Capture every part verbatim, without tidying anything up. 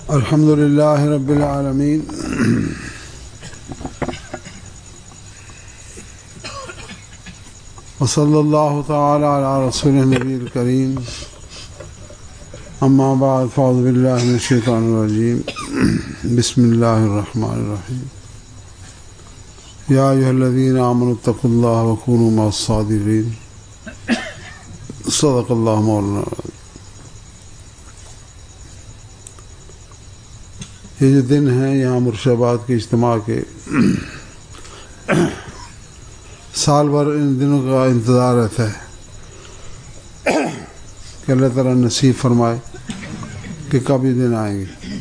الحمد للہ رب العالمین وصلی اللہ تعالی علی رسول النبی الکریم اما بعد فاعوذ باللہ من الشیطان الرجیم بسم اللہ الرحمن الرحیم یا ایھا الذین آمنوا اتقوا اللہ وکونوا مع الصادقین صدق اللہ مولانا۔ یہ جو دن ہیں یہاں مرشد آباد کے اجتماع کے، سال بھر ان دنوں کا انتظار رہتا ہے کہ اللہ تعالیٰ نصیب فرمائے کہ کب یہ دن آئیں گے۔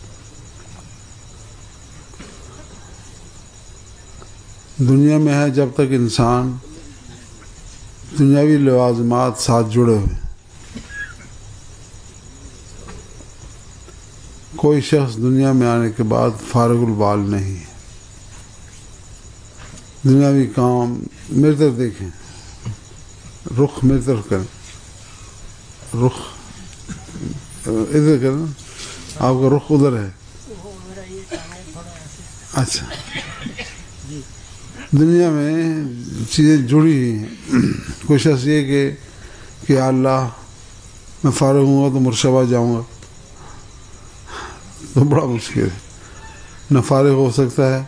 دنیا میں ہے جب تک انسان دنیاوی لوازمات ساتھ جڑے ہوئے، کوئی شخص دنیا میں آنے کے بعد فارغ البال نہیں ہے۔ دنیاوی کام میری طرف دیکھیں، رخ میری طرف کریں، رخ ادھر کریں، آپ کا رخ ادھر ہے۔ اچھا، دنیا میں چیزیں جڑی ہوئی ہیں۔ کوئی شخص یہ کہ کہ اللہ میں فارغ ہوں گا تو مرشبہ جاؤں گا، تو بڑا مشکل ہے، نہ فارغ ہو سکتا ہے،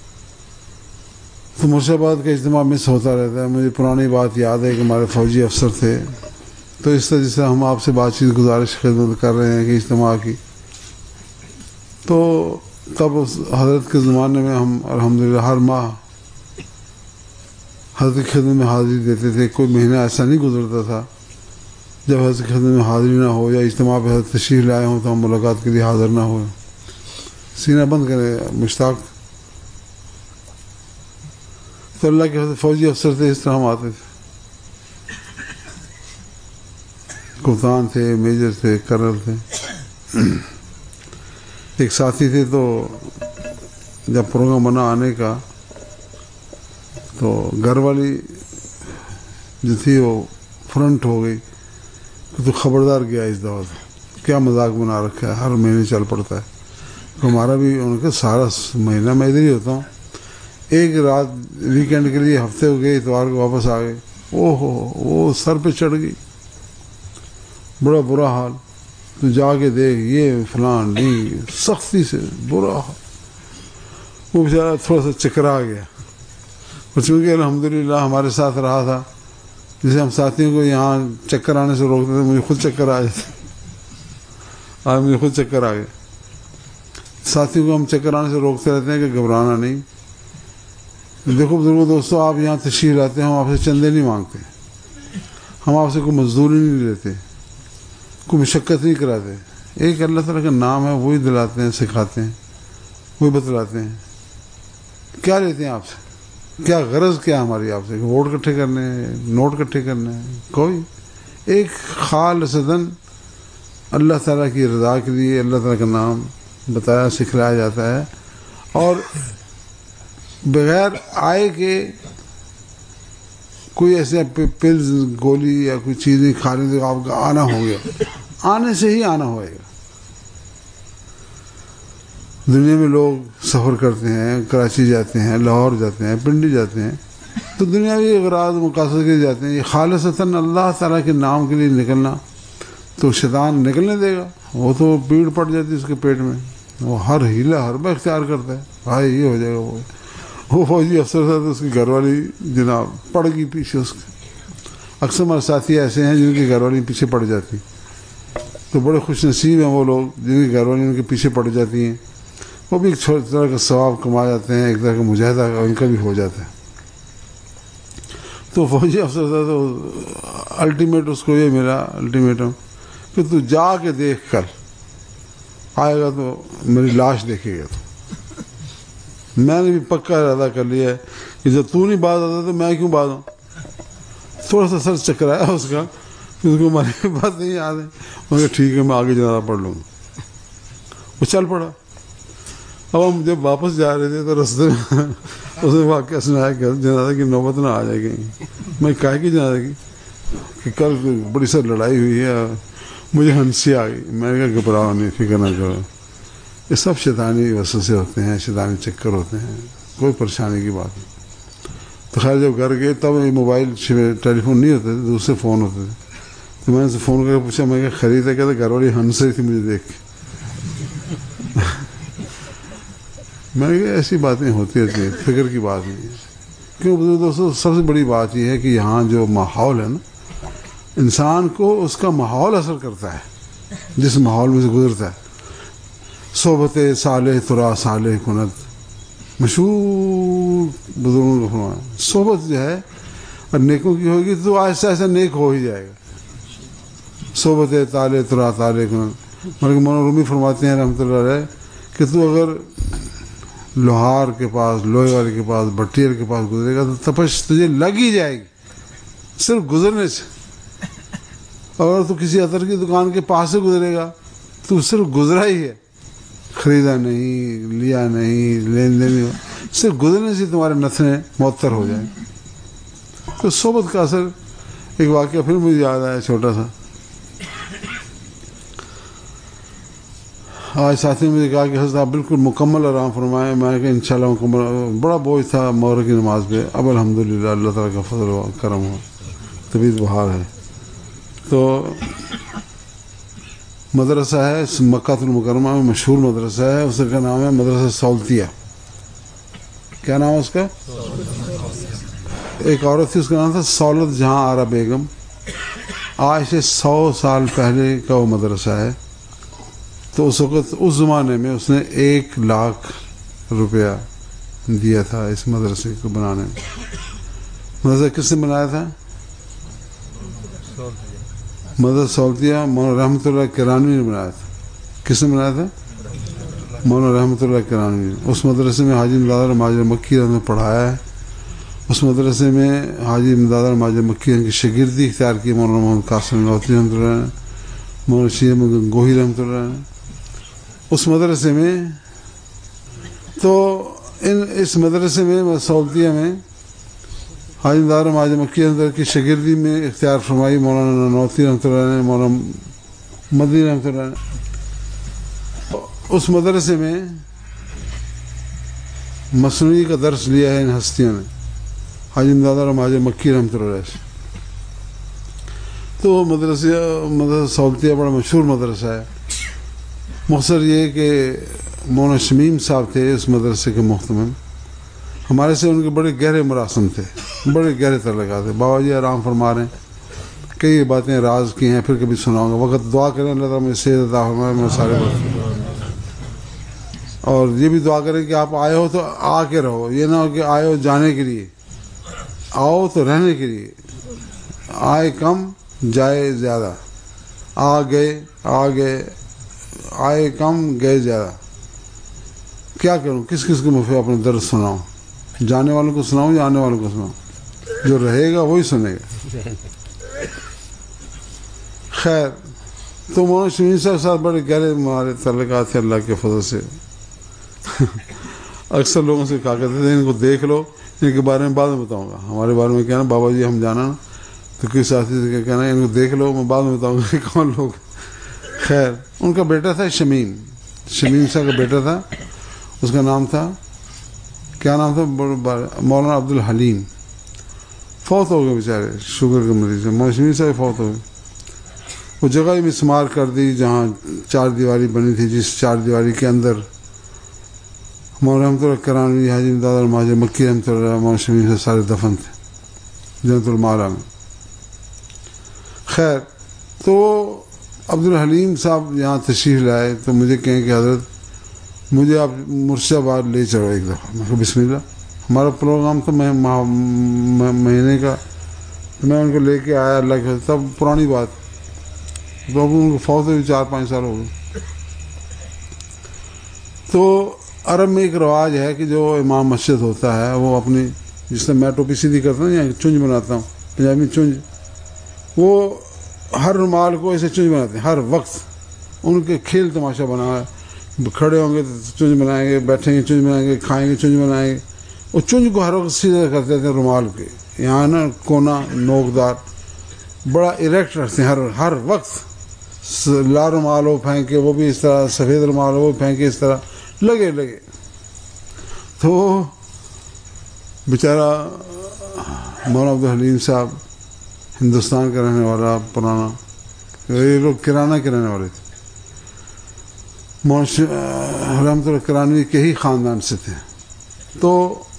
تو مرشدآباد کا اجتماع مس ہوتا رہتا ہے۔ مجھے پرانی بات یاد ہے کہ ہمارے فوجی افسر تھے، تو اس طرح سے ہم آپ سے بات چیت گزارش خدمت کر رہے ہیں کہ اجتماع کی، تو تب اس حضرت کے زمانے میں ہم الحمدللہ ہر ماہ حضرت کی خدمت میں حاضری دیتے تھے۔ کوئی مہینہ ایسا نہیں گزرتا تھا جب حضرت کی خدمت میں حاضری نہ ہو یا اجتماع پہ حضرت تشریف لائے ہوں تو ہم ملاقات کے لیے حاضر نہ ہوئے۔ سینہ بند کریں مشتاق، تو اللہ کے فوجی افسر تھے، اس طرح ہم آتے تھے، کپتان تھے، میجر تھے، کرنل تھے۔ ایک ساتھی تھے، تو جب پروگرام بنا آنے کا تو گھر والی جو تھی وہ فرنٹ ہو گئی، تو خبردار گیا اس دفعہ سے، کیا مذاق بنا رکھا ہے، ہر مہینے چل پڑتا ہے۔ تو ہمارا بھی ان کا سارا مہینہ میں ادھر ہی ہوتا ہوں، ایک رات ویکینڈ کے لیے ہفتے ہو گئے، اتوار کو واپس آ گئے، او ہو وہ سر پہ چڑھ گئی، بڑا برا حال۔ تو جا کے دیکھ یہ فلان نہیں، سختی سے برا حال۔ وہ بیچارہ تھوڑا سا چکرا گیا، اور چونکہ الحمدللہ ہمارے ساتھ رہا تھا، جسے ہم ساتھیوں کو یہاں چکر آنے سے روکتے تھے، مجھے خود چکر آ جاتے، آج مجھے خود چکر آ گئے۔ ساتھیوں کو ہم چکر آنے سے روکتے رہتے ہیں کہ گھبرانا نہیں۔ دیکھو بزرگوں دوستوں، آپ یہاں تشریف لاتے ہیں، ہم آپ سے چندے نہیں مانگتے، ہم آپ سے کوئی مزدوری نہیں لیتے، کوئی مشقت نہیں کراتے۔ ایک اللہ تعالیٰ کا نام ہے، وہی دلاتے ہیں، سکھاتے ہیں، وہی بتلاتے ہیں۔ کیا لیتے ہیں آپ سے؟ کیا غرض کیا ہماری آپ سے؟ ووٹ اکٹھے کرنے ہیں، نوٹ اکٹھے کرنے ہیں؟ کوئی ایک خالصتاً اللہ تعالیٰ کی رضا کے لیے اللہ تعالیٰ کا نام بتایا سکھلایا جاتا ہے، اور بغیر آئے کہ کوئی ایسے پلز گولی یا کوئی چیزیں کھانے سے آپ کا آنا ہو گیا، آنے سے ہی آنا ہوئے گا۔ دنیا میں لوگ سفر کرتے ہیں، کراچی جاتے ہیں، لاہور جاتے ہیں، پنڈی جاتے ہیں، تو دنیاوی اغراض مقاصد کے لیے جاتے ہیں۔ یہ خالصتاً اللہ تعالیٰ کے نام کے لیے نکلنا، تو شیطان نکلنے دے گا؟ وہ تو پیڑ پڑ جاتی ہے اس کے پیٹ میں، وہ ہر ہیلا حربہ اختیار کرتا ہے، بھائی یہ ہو جائے گا، وہ وہ فوجی افسر تھا تو اس کی گھر والی جناب پڑ گئی پیچھے اس کے۔ اکثر ہمارے ساتھی ایسے ہیں جن کی گھر والی پیچھے پڑ جاتی، تو بڑے خوش نصیب ہیں وہ لوگ جن کی گھر والی ان کے پیچھے پڑ جاتی ہیں، وہ بھی ایک چھوٹی طرح کا ثواب کما جاتے ہیں، ایک طرح کا مجاہدہ ان کا بھی ہو جاتا ہے۔ تو فوجی افسر تھا، تو الٹیمیٹ اس کو یہ ملا، الٹیمیٹم کہ تو جا کے دیکھ کر آئے گا تو میری لاش دیکھے گا۔ تو میں نے بھی پکا ارادہ کر لیا ہے کہ جب تو نہیں باز آتا تو میں کیوں باز ہوں۔ تھوڑا سا سر چکرایا اس کا، اس کو ہماری بات نہیں یاد ہے، میں نے کہا ٹھیک ہے میں آگے جنازہ پڑھ لوں گا۔ وہ چل پڑا۔ اب ہم جب واپس جا رہے تھے تو رستے میں اس نے واقعہ سنایا کہ جنازہ کی نوبت نہ آ جائے گی۔ میں کہا کہ جنازہ کی کہ کل بڑی سر لڑائی ہوئی ہے، مجھے ہنسی آ گئی۔ میں نے کہا گھبراؤ نہیں، فکر نہ کرو، یہ سب شیطانی وسوسے ہوتے ہیں، شیطانی چکر ہوتے ہیں، کوئی پریشانی کی بات نہیں. تو خیر جب گھر گئے تب موبائل ٹیلی فون نہیں ہوتے تھے، دوسرے فون ہوتے تھے. تو میں نے سے فون کر کے پوچھا، میں کہ خریدا کیا تھا؟ گھر والی ہنس رہی تھی مجھے دیکھ کے. میں نے کہا ایسی باتیں ہوتی رہتی ہیں، فکر کی بات نہیں ہے. کیوں دوستوں، سب سے بڑی بات یہ ہے کہ یہاں جو ماحول ہے نا، انسان کو اس کا ماحول اثر کرتا ہے، جس ماحول میں سے گزرتا ہے. صحبت صالح ترا صالح کنت، مشہور بزرگوں کا فرمان. صحبت جو ہے اور نیکوں کی ہوگی تو ایسا ایسا نیک ہو ہی جائے گا. صحبت طالع ترا طالع کنت. ملک مولانا رومی فرماتے ہیں رحمۃ اللہ علیہ کہ تو اگر لوہار کے پاس، لوہے والے کے پاس، بٹیر کے پاس گزرے گا تو تپش تجھے لگ ہی جائے گی صرف گزرنے سے. اگر تو کسی عطر کی دکان کے پاس سے گزرے گا تو صرف گزرا ہی ہے، خریدا نہیں، لیا نہیں، لین دین نہیں، صرف گزرنے سے تمہارے نتھنے معطر ہو جائیں. تو صحبت کا اثر. ایک واقعہ پھر مجھے یاد آیا چھوٹا سا. آج ساتھی نے مجھے کہا کہ حضرت آپ بالکل مکمل آرام فرمائیں. میں نے کہا انشاءاللہ مکمل. بڑا بوجھ تھا مغرب کی نماز پہ، اب الحمدللہ اللہ تعالیٰ کا فضل و کرم ہوا، طبیعت بحال ہے. تو مدرسہ ہے مکہ المکرمہ میں، مشہور مدرسہ ہے، اس کا نام ہے مدرسہ سولتیہ. کیا نام ہے اس کا؟ ایک عورت تھی، اس کا نام تھا سولت جہاں آرا بیگم. آج سے سو سال پہلے کا وہ مدرسہ ہے. تو اس وقت اس زمانے میں اس نے ایک لاکھ روپیہ دیا تھا اس مدرسے کو بنانے میں. مدرسہ کس نے بنایا تھا؟ مدرسہ سولتیہ مولانا رحمۃ اللہ کرانوی نے بنایا تھا. کس نے بنایا تھا؟ مولانا رحمۃ اللہ کرانوی نے. اس مدرسے میں حاجی امداد ماجر مکی نے پڑھایا ہے. اس مدرسے میں حاجی امداد ماجر مکی کی شاگردی اختیار کی مولانا محمد قاسم لاہوتی رحمۃ اللہ نے، مولانا شیخ گنگوہی رحمۃ اللہ نے. اس مدرسے میں تو ان اس مدرسے میں سولتیہ میں حاجی امداد ماجر مکی اندر کی شاگردی میں اختیار فرمائی مولانا نانوتی رحمۃ اللہ نے، مولانا مدنی رحمۃ اللہ نے. اس مدرسے میں مصنوعی کا درس لیا ہے ان ہستیوں نے، حاجی امداد ماجر مکی رحمۃ اللہ سے. تو مدرسہ مدرسہ سولتیہ بڑا مشہور مدرسہ ہے. مختصر یہ کہ مولانا شمیم صاحب تھے اس مدرسے کے محتمم. ہمارے سے ان کے بڑے گہرے مراسم تھے، بڑے گہرے تعلقات تھے. بابا جی آرام فرما رہے ہیں، کئی باتیں راز کی ہیں، پھر کبھی سناؤں گا. وقت دعا کریں اللہ تعالیٰ مجھے صحت عطا فرمائے، میں سارے وقت. اور یہ بھی دعا کریں کہ آپ آئے ہو تو آ کے رہو، یہ نہ ہو کہ آئے ہو جانے کے لیے. آؤ تو رہنے کے لیے. آئے کم جائے زیادہ. آ گئے آ گئے آئے کم گئے زیادہ. کیا کروں، کس کس کو میں اپنے درد سناؤں؟ جانے والوں کو سناؤں یا آنے والوں کو سناؤں؟ جو رہے گا وہی سنے گا. خیر، تو مولانا شمیم صاحب ساتھ بڑے گہرے ہمارے تعلقات تھے اللہ کے فضل سے. اکثر لوگوں سے کہا کرتے تھے ان کو دیکھ لو، ان کے بارے میں بعد میں بتاؤں گا. ہمارے بارے میں کہنا بابا جی ہم جانا نا، تو کسی ساتھی سے کیا کہنا ہے ان کو دیکھ لو، میں بعد میں بتاؤں گا کہ کون لوگ. خیر، ان کا بیٹا تھا شمیم، شمیم صاحب کا بیٹا تھا، اس کا نام تھا، کیا نام تھا؟ مولانا عبد الحلیم. فوت ہو گئے بیچارے، شوگر کے مریض ہیں. مولانا شمیم صاحب فوت ہو گئے. وہ جگہ ہی مسمار کر دی جہاں چار دیواری بنی تھی، جس چار دیواری کے اندر مولانا رحمۃ اللہ کرانوی، حاجی امداد ماجر مکی رحمۃ اللہ، مولانا شمیم سے سارے دفن تھے جنت المالا میں. خیر، تو عبد الحلیم صاحب یہاں تشریف لائے تو مجھے کہیں کہ حضرت مجھے آپ مرشد آباد لے چلو ایک دفعہ. میں کہا بسم اللہ. ہمارا پروگرام تھا مہینے کا، تو میں ان کو لے کے آیا. اللہ کے تب پرانی بات، تو اب ان کو فوت ہوئی چار پانچ سال ہو گئے. تو عرب میں ایک رواج ہے کہ جو امام مسجد ہوتا ہے وہ اپنی، جس سے میں ٹوپی سیدھی کرتا ہوں یا چنج بناتا ہوں، پنجابی میں چنج، وہ ہر رومال کو ایسے چنج بناتے ہیں ہر وقت. ان کے کھیل تماشا بنا ہے، کھڑے ہوں گے تو چنج بنائیں گے، بیٹھیں گے چنج بنائیں گے، کھائیں گے چنج بنائیں گے. وہ چنج کو ہر وقت سیدھا کرتے تھے رومال کے یہاں نا کونا نوکدار، بڑا اریکٹ رکھتے ہیں ہر ہر وقت لال رومال وہ پھینکے وہ بھی اس طرح، سفید رومال وہ پھینکے اس طرح، لگے لگے تو بیچارہ مولانا عبدالحلیم صاحب ہندوستان کا رہنے والا پرانا، یہ لوگ کرانہ کے رہنے والے تھے، رحمت اللہ کرانوی کے ہی خاندان سے تھے. تو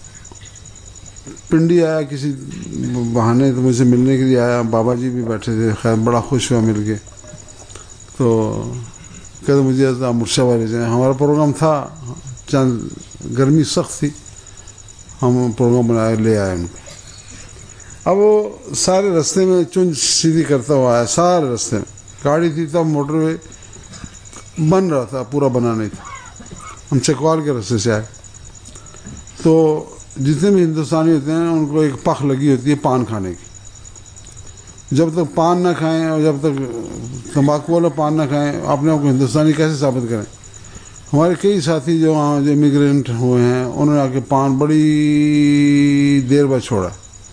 پنڈی آیا کسی بہانے تو مجھ سے ملنے کے لیے آیا، بابا جی بھی بیٹھے تھے، خیر بڑا خوش ہوا مل کے. تو کہتے مجھے مرشد والے جائیں، ہمارا پروگرام تھا، چند گرمی سخت تھی، ہم پروگرام بنائے لے آئے ان کو. اب وہ سارے رستے میں چنج سیدھی کرتا ہوا آیا، سارے رستے میں گاڑی تھی تب موٹر وے بن رہا تھا، پورا بنا نہیں تھا. ہم چکوال کے رستے سے آئے تو جتنے بھی ہندوستانی ہوتے ہیں ان کو ایک پخ لگی ہوتی ہے پان کھانے کی. جب تک پان نہ کھائیں اور جب تک تمباکو والا پان نہ کھائیں اپنے آپ کو ہندوستانی کیسے ثابت کریں. ہمارے کئی ساتھی جو وہاں جو امیگرینٹ ہوئے ہیں انہوں نے آ کے پان بڑی دیر بعد چھوڑا.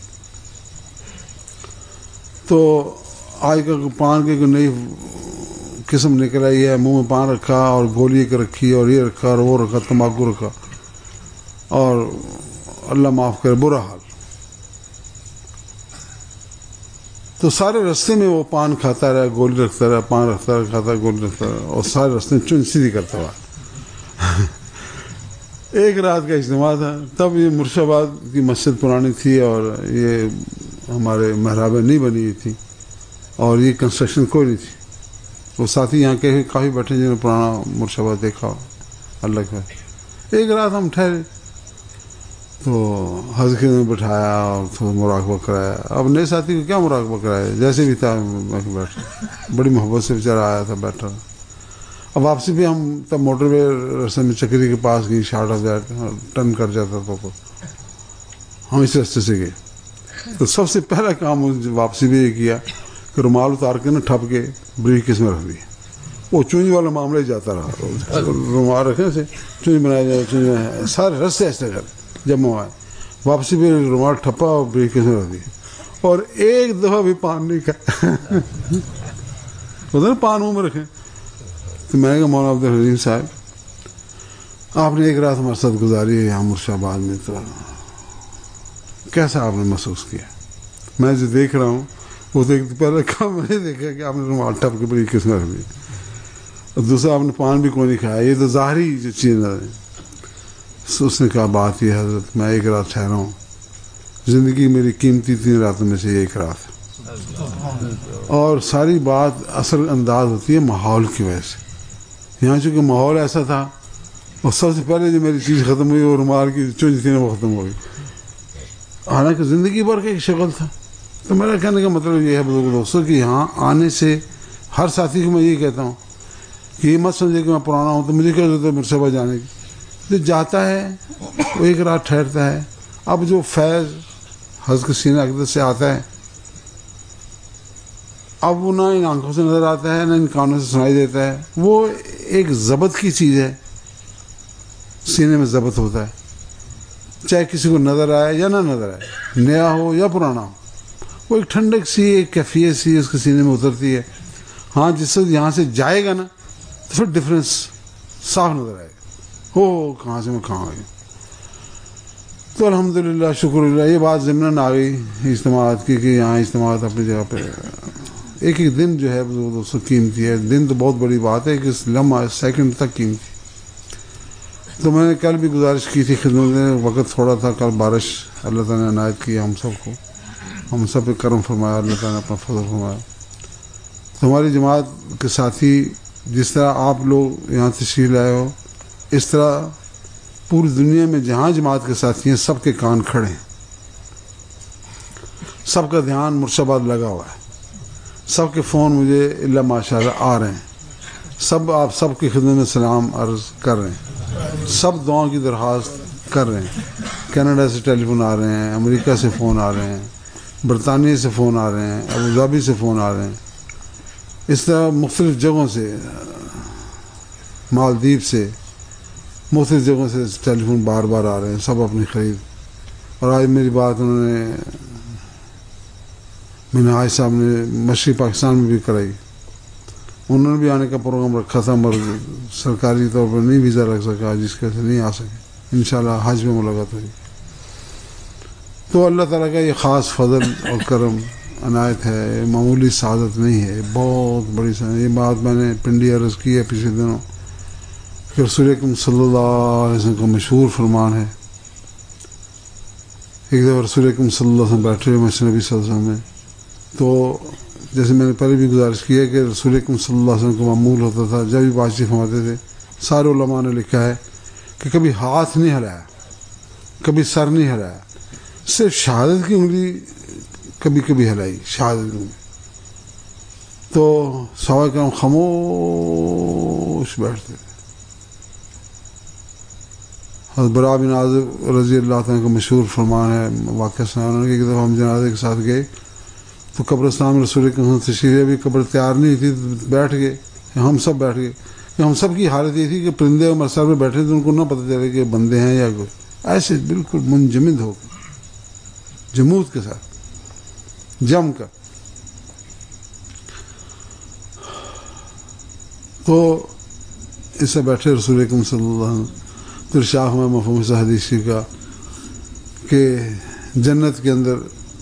تو آج کا پان کی کوئی نئی قسم نکل آئی ہے، منہ میں پان رکھا اور گولی ایک رکھی اور یہ رکھا اور وہ رکھا، تمباکو رکھا، اور اللہ معاف کرے برا حال. تو سارے رستے میں وہ پان کھاتا رہا، گولی رکھتا رہا، پان رکھتا رہا، کھاتا گولی رکھتا رہا، اور سارے رستے میں چن سیدھی کرتا ہوا. ایک رات کا اجتماع تھا، تب یہ مرشدآباد کی مسجد پرانی تھی اور یہ ہمارے محرابیں نہیں بنی ہوئی تھی اور یہ کنسٹرکشن کوئی نہیں تھی. وہ ساتھی یہاں کے کافی بیٹھے جنہوں نے پرانا مرشدآباد دیکھا اللہ کا. ایک رات ہم ٹھہرے تو حضرت نے بٹھایا اور تھوڑا مراقبہ کرایا. اب نئے ساتھی کو کیا مراقبہ کرایا، جیسے بھی تھا بیٹھا، بڑی محبت سے بیچارہ آیا تھا بیٹھا. اب واپسی بھی ہم تب موٹر وے رستے میں چکری کے پاس گئی، شارٹ آف جاتا ٹرن کر جاتا تھا تو ہم اس رستے سے گئے. تو سب سے پہلا کام واپسی بھی یہ کیا کہ رومال اتار کے نا ٹھپ کے بریف کیس میں رکھ دیا. وہ چونج والا معاملہ ہی جاتا رہا، رومال رکھنے سے چونج بنایا جائے، چونج بنایا، سارے رستے ایسے کر جب ہم آئے واپسی بھی رومال ٹھپا اور بریف کیس میں رکھ دیا. اور ایک دفعہ بھی پان نہیں کھایا. ہوتا نا پان منہ میں رکھیں. تو میں نے کہا مولانا عبدالحلیم صاحب آپ نے ایک رات ہمارے ساتھ گزاری ہے یہاں مرشد آباد میں، تو کیسا آپ نے محسوس کیا؟ میں جو دیکھ رہا ہوں وہ تو ایک پہلے کام میں نے دیکھا کہ آپ نے رومال ٹھپ کے بڑی کس میں رکھ دی، اور دوسرا آپ نے پان بھی کوئی نہیں کھایا. یہ تو ظاہری جو چیز ہے. اس نے کہا بات یہ حضرت میں ایک رات ٹھہرا ہوں، زندگی میری قیمتی تین راتوں میں سے ایک رات ہے، اور ساری بات اصل انداز ہوتی ہے ماحول کی وجہ سے. یہاں چونکہ ماحول ایسا تھا اور سب سے پہلے جو میری چیز ختم ہوئی وہ رومال کی چونج تھی نا وہ ختم ہو گئی، حالانکہ زندگی بھر کا ایک شکل تھا. تو میرا کہنے کا مطلب یہ ہے بزرگ دوستوں کہ یہاں آنے سے ہر ساتھی کو میں یہ کہتا ہوں کہ یہ مت سمجھے کہ میں پرانا ہوں تو مجھے کیا ضرورت ہے مرشد جانے کی. جو جاتا ہے وہ ایک رات ٹھہرتا ہے. اب جو فیض حضرت کے سینہ اقدس سے آتا ہے اب وہ نہ ان آنکھوں سے نظر آتا ہے نہ ان کانوں سے سنائی دیتا ہے، وہ ایک ضبط کی چیز ہے، سینے میں ضبط ہوتا ہے، چاہے کسی کو نظر آئے یا نہ نظر آئے، نیا ہو یا پرانا ہو. وہ ایک ٹھنڈک سی ایک کیفیت سی اس کے سینے میں اترتی ہے. ہاں جس وقت یہاں سے جائے گا نا تو پھر ڈفرینس صاف نظر آئے گا، ہو کہاں سے میں کہاں آئی. تو الحمدللہ شکر اللہ یہ بات ضمناً آ گئی اجتماعات کی کہ یہاں اجتماعات اپنی جگہ پہ ایک ایک دن جو ہے دوستوں قیمتی ہے. دن تو بہت بڑی بات ہے کہ اس لمحہ سیکنڈ تک قیمتی. تو میں نے کل بھی گزارش کی تھی خدمت میں، وقت تھوڑا تھا، کل بارش اللہ تعالیٰ نے عنایت کی ہم سب کو، ہم سب پہ کرم فرمایا، اللہ تعالیٰ نے اپنا فضل فرمایا. تو ہماری جماعت کے ساتھی جس طرح آپ لوگ یہاں تشریف لائے ہو اس طرح پوری دنیا میں جہاں جماعت کے ساتھی ہیں سب کے کان کھڑے ہیں، سب کا دھیان مرشد آباد لگا ہوا ہے، سب کے فون مجھے اللہ ماشاء اللہ آ رہے ہیں، سب آپ سب کی خدمت میں سلام عرض کر رہے ہیں، سب دعاؤں کی درخواست کر رہے ہیں. کینیڈا سے ٹیلی فون آ رہے ہیں، امریکہ سے فون آ رہے ہیں، برطانیہ سے فون آ رہے ہیں، ابوظہبی سے فون آ رہے ہیں، اس طرح مختلف جگہوں سے، مالدیپ سے، مختلف جگہوں سے ٹیلی فون بار بار آ رہے ہیں، سب اپنی خرید. اور آج میری بات انہوں نے منہاج صاحب نے مشرقی پاکستان میں بھی کرائی. انہوں نے بھی آنے کا پروگرام رکھا تھا مگر سرکاری طور پر نہیں ویزا لگ سکا، جس کے سے نہیں آ سکے، انشاءاللہ حج میں ملاقات ہوگی۔ تو اللہ تعالیٰ کا یہ خاص فضل اور کرم عنایت ہے، معمولی سعادت نہیں ہے، بہت بڑی سعادت۔ یہ بات میں نے پنڈی عرض کی ہے پچھلے دنوں کہ رسول اکرم صلی اللہ علیہ وسلم کا مشہور فرمان ہے۔ ایک دفعہ رسول اکرم صلی اللہ علیہ وسلم بیٹھے ہوئے مسجد نبی صلی اللہ علیہ وسلم میں، تو جیسے میں نے پہلے بھی گزارش کی ہے کہ رسول اکرم صلی اللہ علیہ وسلم کو معمول ہوتا تھا جب بھی بات چیت فرماتے تھے، سارے علماء نے لکھا ہے کہ کبھی ہاتھ نہیں ہلایا، کبھی سر نہیں ہلایا، صرف شہادت کی انگلی کبھی کبھی ہلائی، شہادت کی انگلی۔ تو صحابہ کرام خاموش بیٹھتے تھے۔ حضرت برا بن عازب رضی اللہ عنہ کا مشہور فرمان ہے، واقعہ سنا انہوں نے کہ ایک دفعہ ہم جنازے کے ساتھ گئے تو قبرستان میں رسول اکرم تشریف ابھی قبر تیار نہیں تھی، بیٹھ گئے، ہم سب بیٹھ گئے۔ ہم سب کی حالت یہ تھی کہ پرندے عمر صاحب میں بیٹھے تھے، ان کو نہ پتہ چلے کہ بندے ہیں یا کوئی، ایسے بالکل منجمد ہو کے، جمود کے ساتھ، جم کر۔ تو اس سے بیٹھے رسول اکرم صلی اللہ علیہ وسلم، تو ارشاد میں مفہوم سے حدیث کا کہ جنت کے اندر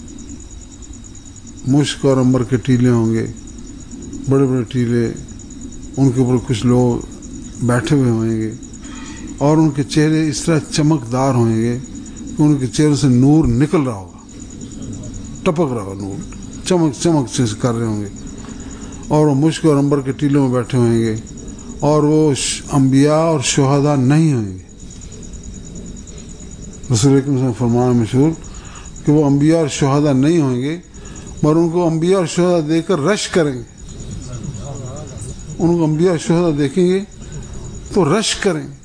مشک اور عنبر کے ٹیلے ہوں گے، بڑے بڑے ٹیلے، ان کے اوپر کچھ لوگ بیٹھے ہوئے ہوئیں گے اور ان کے چہرے اس طرح چمکدار ہوئیں گے کہ ان کے چہروں سے نور نکل رہا ہوگا، ٹپک رہا ہوگا نور، چمک چمک سے کر رہے ہوں گے، اور وہ مشک اور عنبر کے ٹیلوں میں بیٹھے ہوئیں گے، اور وہ انبیاء اور شہداء نہیں ہوئیں گے۔ رسول اکرم صلی اللہ علیہ وسلم فرمان مشہور کہ وہ انبیاء اور شہداء نہیں ہوئیں گے، مگر ان کو انبیاء اور شہداء دیکھ کر رش کریں گے، ان کو انبیاء اور شہداء دیکھیں گے تو رش کریں گے۔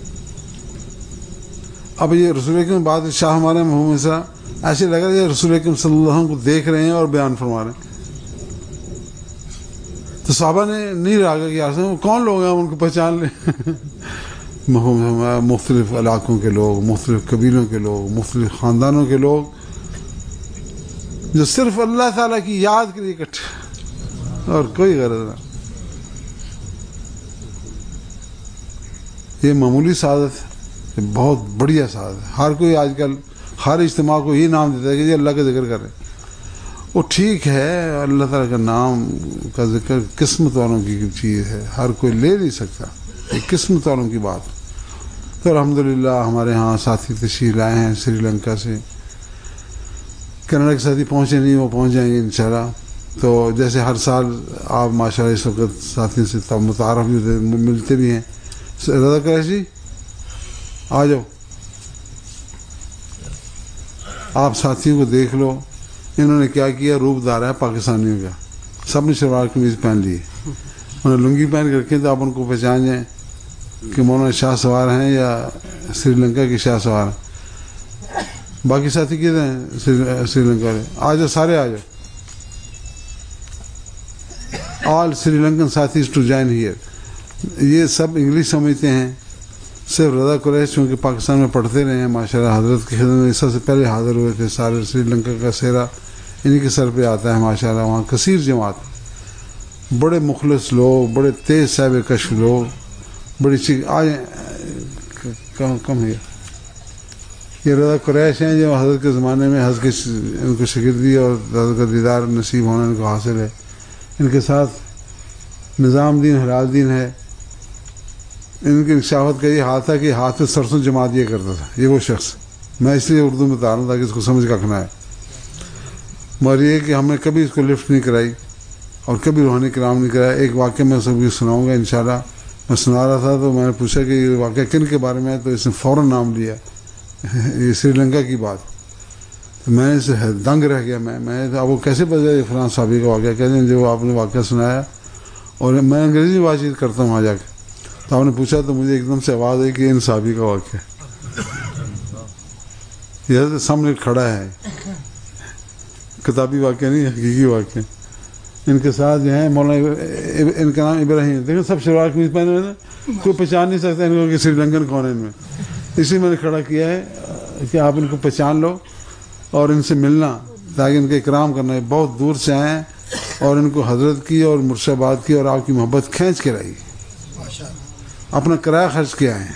اب یہ رسول اکرم بات شاہ ہمارے محمد صاحب ایسے لگ رہا ہے رسول اکرم صلی اللہ علیہ وسلم کو دیکھ رہے ہیں اور بیان فرما رہے ہیں۔ تو صحابہ نے نہیں رہا کہ یار وہ کون لوگ ہیں، ان کو پہچان لیں۔ مختلف علاقوں کے لوگ، مختلف قبیلوں کے لوگ، مختلف خاندانوں کے لوگ جو صرف اللہ تعالیٰ کی یاد کے لیے اکٹھے، اور کوئی غرض نہ۔ یہ معمولی سعادت ہے، بہت بڑھیا سعادت ہے۔ ہر کوئی آج کل ہر اجتماع کو یہ نام دیتا ہے کہ یہ اللہ کا ذکر کرے، وہ ٹھیک ہے، اللہ تعالیٰ کا نام کا ذکر قسمت والوں کی چیز ہے، ہر کوئی لے نہیں سکتا، یہ قسمت والوں کی بات۔ تو الحمدللہ ہمارے ہاں ساتھی تشریف لائے ہیں سری لنکا سے، کینیڈا کے ساتھی پہنچے نہیں، وہ پہنچ جائیں گے انشاءاللہ۔ تو جیسے ہر سال آپ ماشاءاللہ اس وقت ساتھیوں سے متعارف بھی ہوتے، ملتے بھی ہیں۔ رضا قریشی آ جاؤ، آپ ساتھیوں کو دیکھ لو، انہوں نے کیا کیا، روپ دھارا ہے پاکستانیوں کا، سب نے شلوار قمیض پہن لی ہے، انہوں نے لنگی پہن کے رکھے، تو آپ ان کو پہچان جائیں کہ مولانا شاہ سوار ہیں یا سری لنکا کے شاہ سوار ہیں۔ باقی ساتھی کدھر ہیں سری لنکا والے؟ آ جاؤ، سارے آ جاؤ، آل سری لنکن ساتھیز ٹو جوائن ہیئر۔ یہ سب انگلش سمجھتے ہیں، صرف رضا قریش چونکہ پاکستان میں پڑھتے رہے ہیں ماشاءاللہ، حضرت کی خدمت میں سب سے پہلے حاضر ہوئے تھے، سارے سری لنکا کا سہرا انہی کے سر پہ آتا ہے ماشاءاللہ۔ وہاں کثیر جماعت، بڑے مخلص لوگ، بڑے تیز صاحب کشف لوگ، بڑی چیز آج کم کم ہے۔ یہ رضا قریش ہیں جو حضرت کے زمانے میں حضرت کے ان کو شاگردی اور حضرت کا دیدار نصیب ہونا ان کو حاصل ہے۔ ان کے ساتھ نظام دین حلال دین ہے، ان کی انکشافت کا یہ حال تھا کہ ہاتھ میں سرسوں جما دیا کرتا تھا یہ وہ شخص، میں اس لیے اردو میں بتا رہا ہوں تاکہ اس کو سمجھ کا رکھنا ہے۔ مگر یہ کہ ہم نے کبھی اس کو لفٹ نہیں کرائی اور کبھی روحانی کرام نہیں کرایا۔ ایک واقعہ میں سب کو سناؤں گا انشاءاللہ۔ میں سنا رہا تھا تو میں نے پوچھا کہ یہ واقعہ کن کے بارے میں ہے، تو اس نے فوراً نام لیا، یہ سری لنکا کی بات۔ تو میں اس سے دنگ رہ گیا، میں میں اب وہ کیسے پتا یہ فلاں صحابی کا واقعہ، کہتے ہیں جو آپ نے واقعہ سنایا، اور میں انگریزی میں بات چیت کرتا ہوں وہاں جا کے۔ تو آپ نے پوچھا تو مجھے ایک دم سے آواز آئی کہ ان صحابی کا واقعہ یہ سامنے کھڑا ہے، کتابی واقعہ نہیں، حقیقی واقعہ۔ ان کے ساتھ جو ہیں مولانا، ان کا نام ابراہیم، دیکھیں سب شلوار قمیض پہنے ہوئے تھے، کوئی پہچان نہیں سکتا ان کو کہ سری لنکن کون ہے ان میں، اسی میں نے کھڑا کیا ہے کہ آپ ان کو پہچان لو اور ان سے ملنا تاکہ ان کا اکرام کرنا ہے۔ بہت دور سے آئے ہیں، اور ان کو حضرت کی اور مرشدآباد کی اور آپ کی محبت کھینچ کے لائی. اپنا کرایہ خرچ کیا ہے.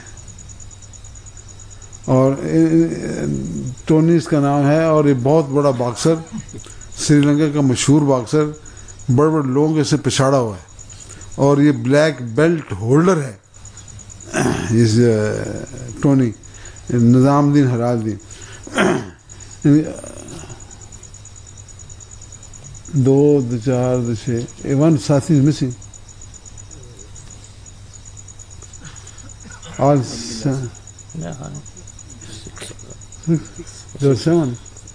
اور ٹونی اس کا نام ہے, اور یہ بہت بڑا باکسر, سری لنکا کا مشہور باکسر, بڑے بڑے لوگوں کے سے پچھاڑا ہوا ہے, اور یہ بلیک بیلٹ ہولڈر ہے اس ٹونی, نظام الدین ہلال الدین. دو دو چار دو چھ ون ساتھی مسنگ آل سیون.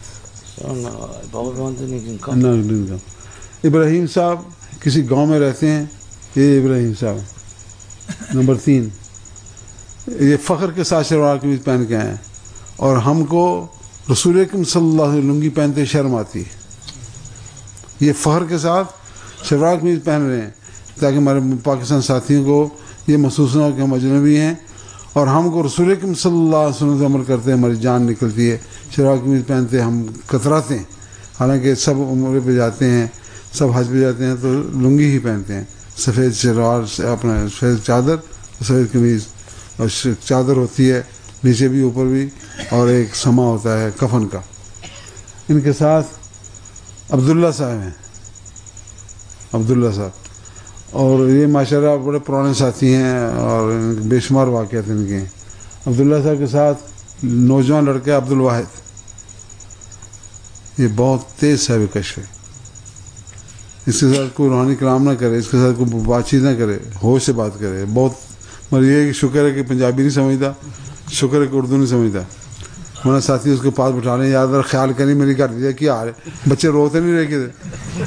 ابراہیم صاحب کسی گاؤں میں رہتے ہیں, یہ ابراہیم صاحب نمبر تین. یہ فخر کے ساتھ شلوار قمیض پہن کے آئے ہیں, اور ہم کو رسول اکرم صلی اللہ علیہ وسلم لنگی پہنتے شرم آتی ہے. یہ فخر کے ساتھ شلوار قمیض پہن رہے ہیں تاکہ ہمارے پاکستان ساتھیوں کو یہ محسوس نہ ہو کہ ہم اجنبی ہیں, اور ہم کو رسول اکرم صلی اللہ علیہ وسلم سے عمل کرتے ہیں ہماری جان نکلتی ہے. شلوار قمیض پہنتے ہم کتراتے ہیں, حالانکہ سب عمرے پہ جاتے ہیں, سب حج پہ جاتے ہیں تو لنگی ہی پہنتے ہیں, سفید شلوار, اپنا سفید چادر, سفید قمیض, اور چادر ہوتی ہے نیچے بھی اوپر بھی, اور ایک سما ہوتا ہے کفن کا. ان کے ساتھ عبداللہ صاحب ہیں, عبداللہ صاحب, اور یہ ماشاءاللہ بڑے پرانے ساتھی ہیں اور بے شمار واقعات ان کے ہیں. عبداللہ صاحب کے ساتھ نوجوان لڑکا عبد الواحد, یہ بہت تیز صاحب کشف ہے. اس کے ساتھ کوئی روحانی کلام نہ کرے, اس کے ساتھ کوئی بات چیت نہ کرے, ہوش سے بات کرے. بہت مگر یہ کہ شکر ہے کہ پنجابی نہیں سمجھتا, شکر ہے کہ اردو نہیں سمجھتا, ورنہ ساتھی اس کے پاس بٹھا لیں, یاد رکھ خیال کریں میری کر دیا کیا آ رہے بچے روتے نہیں رہے کدھر.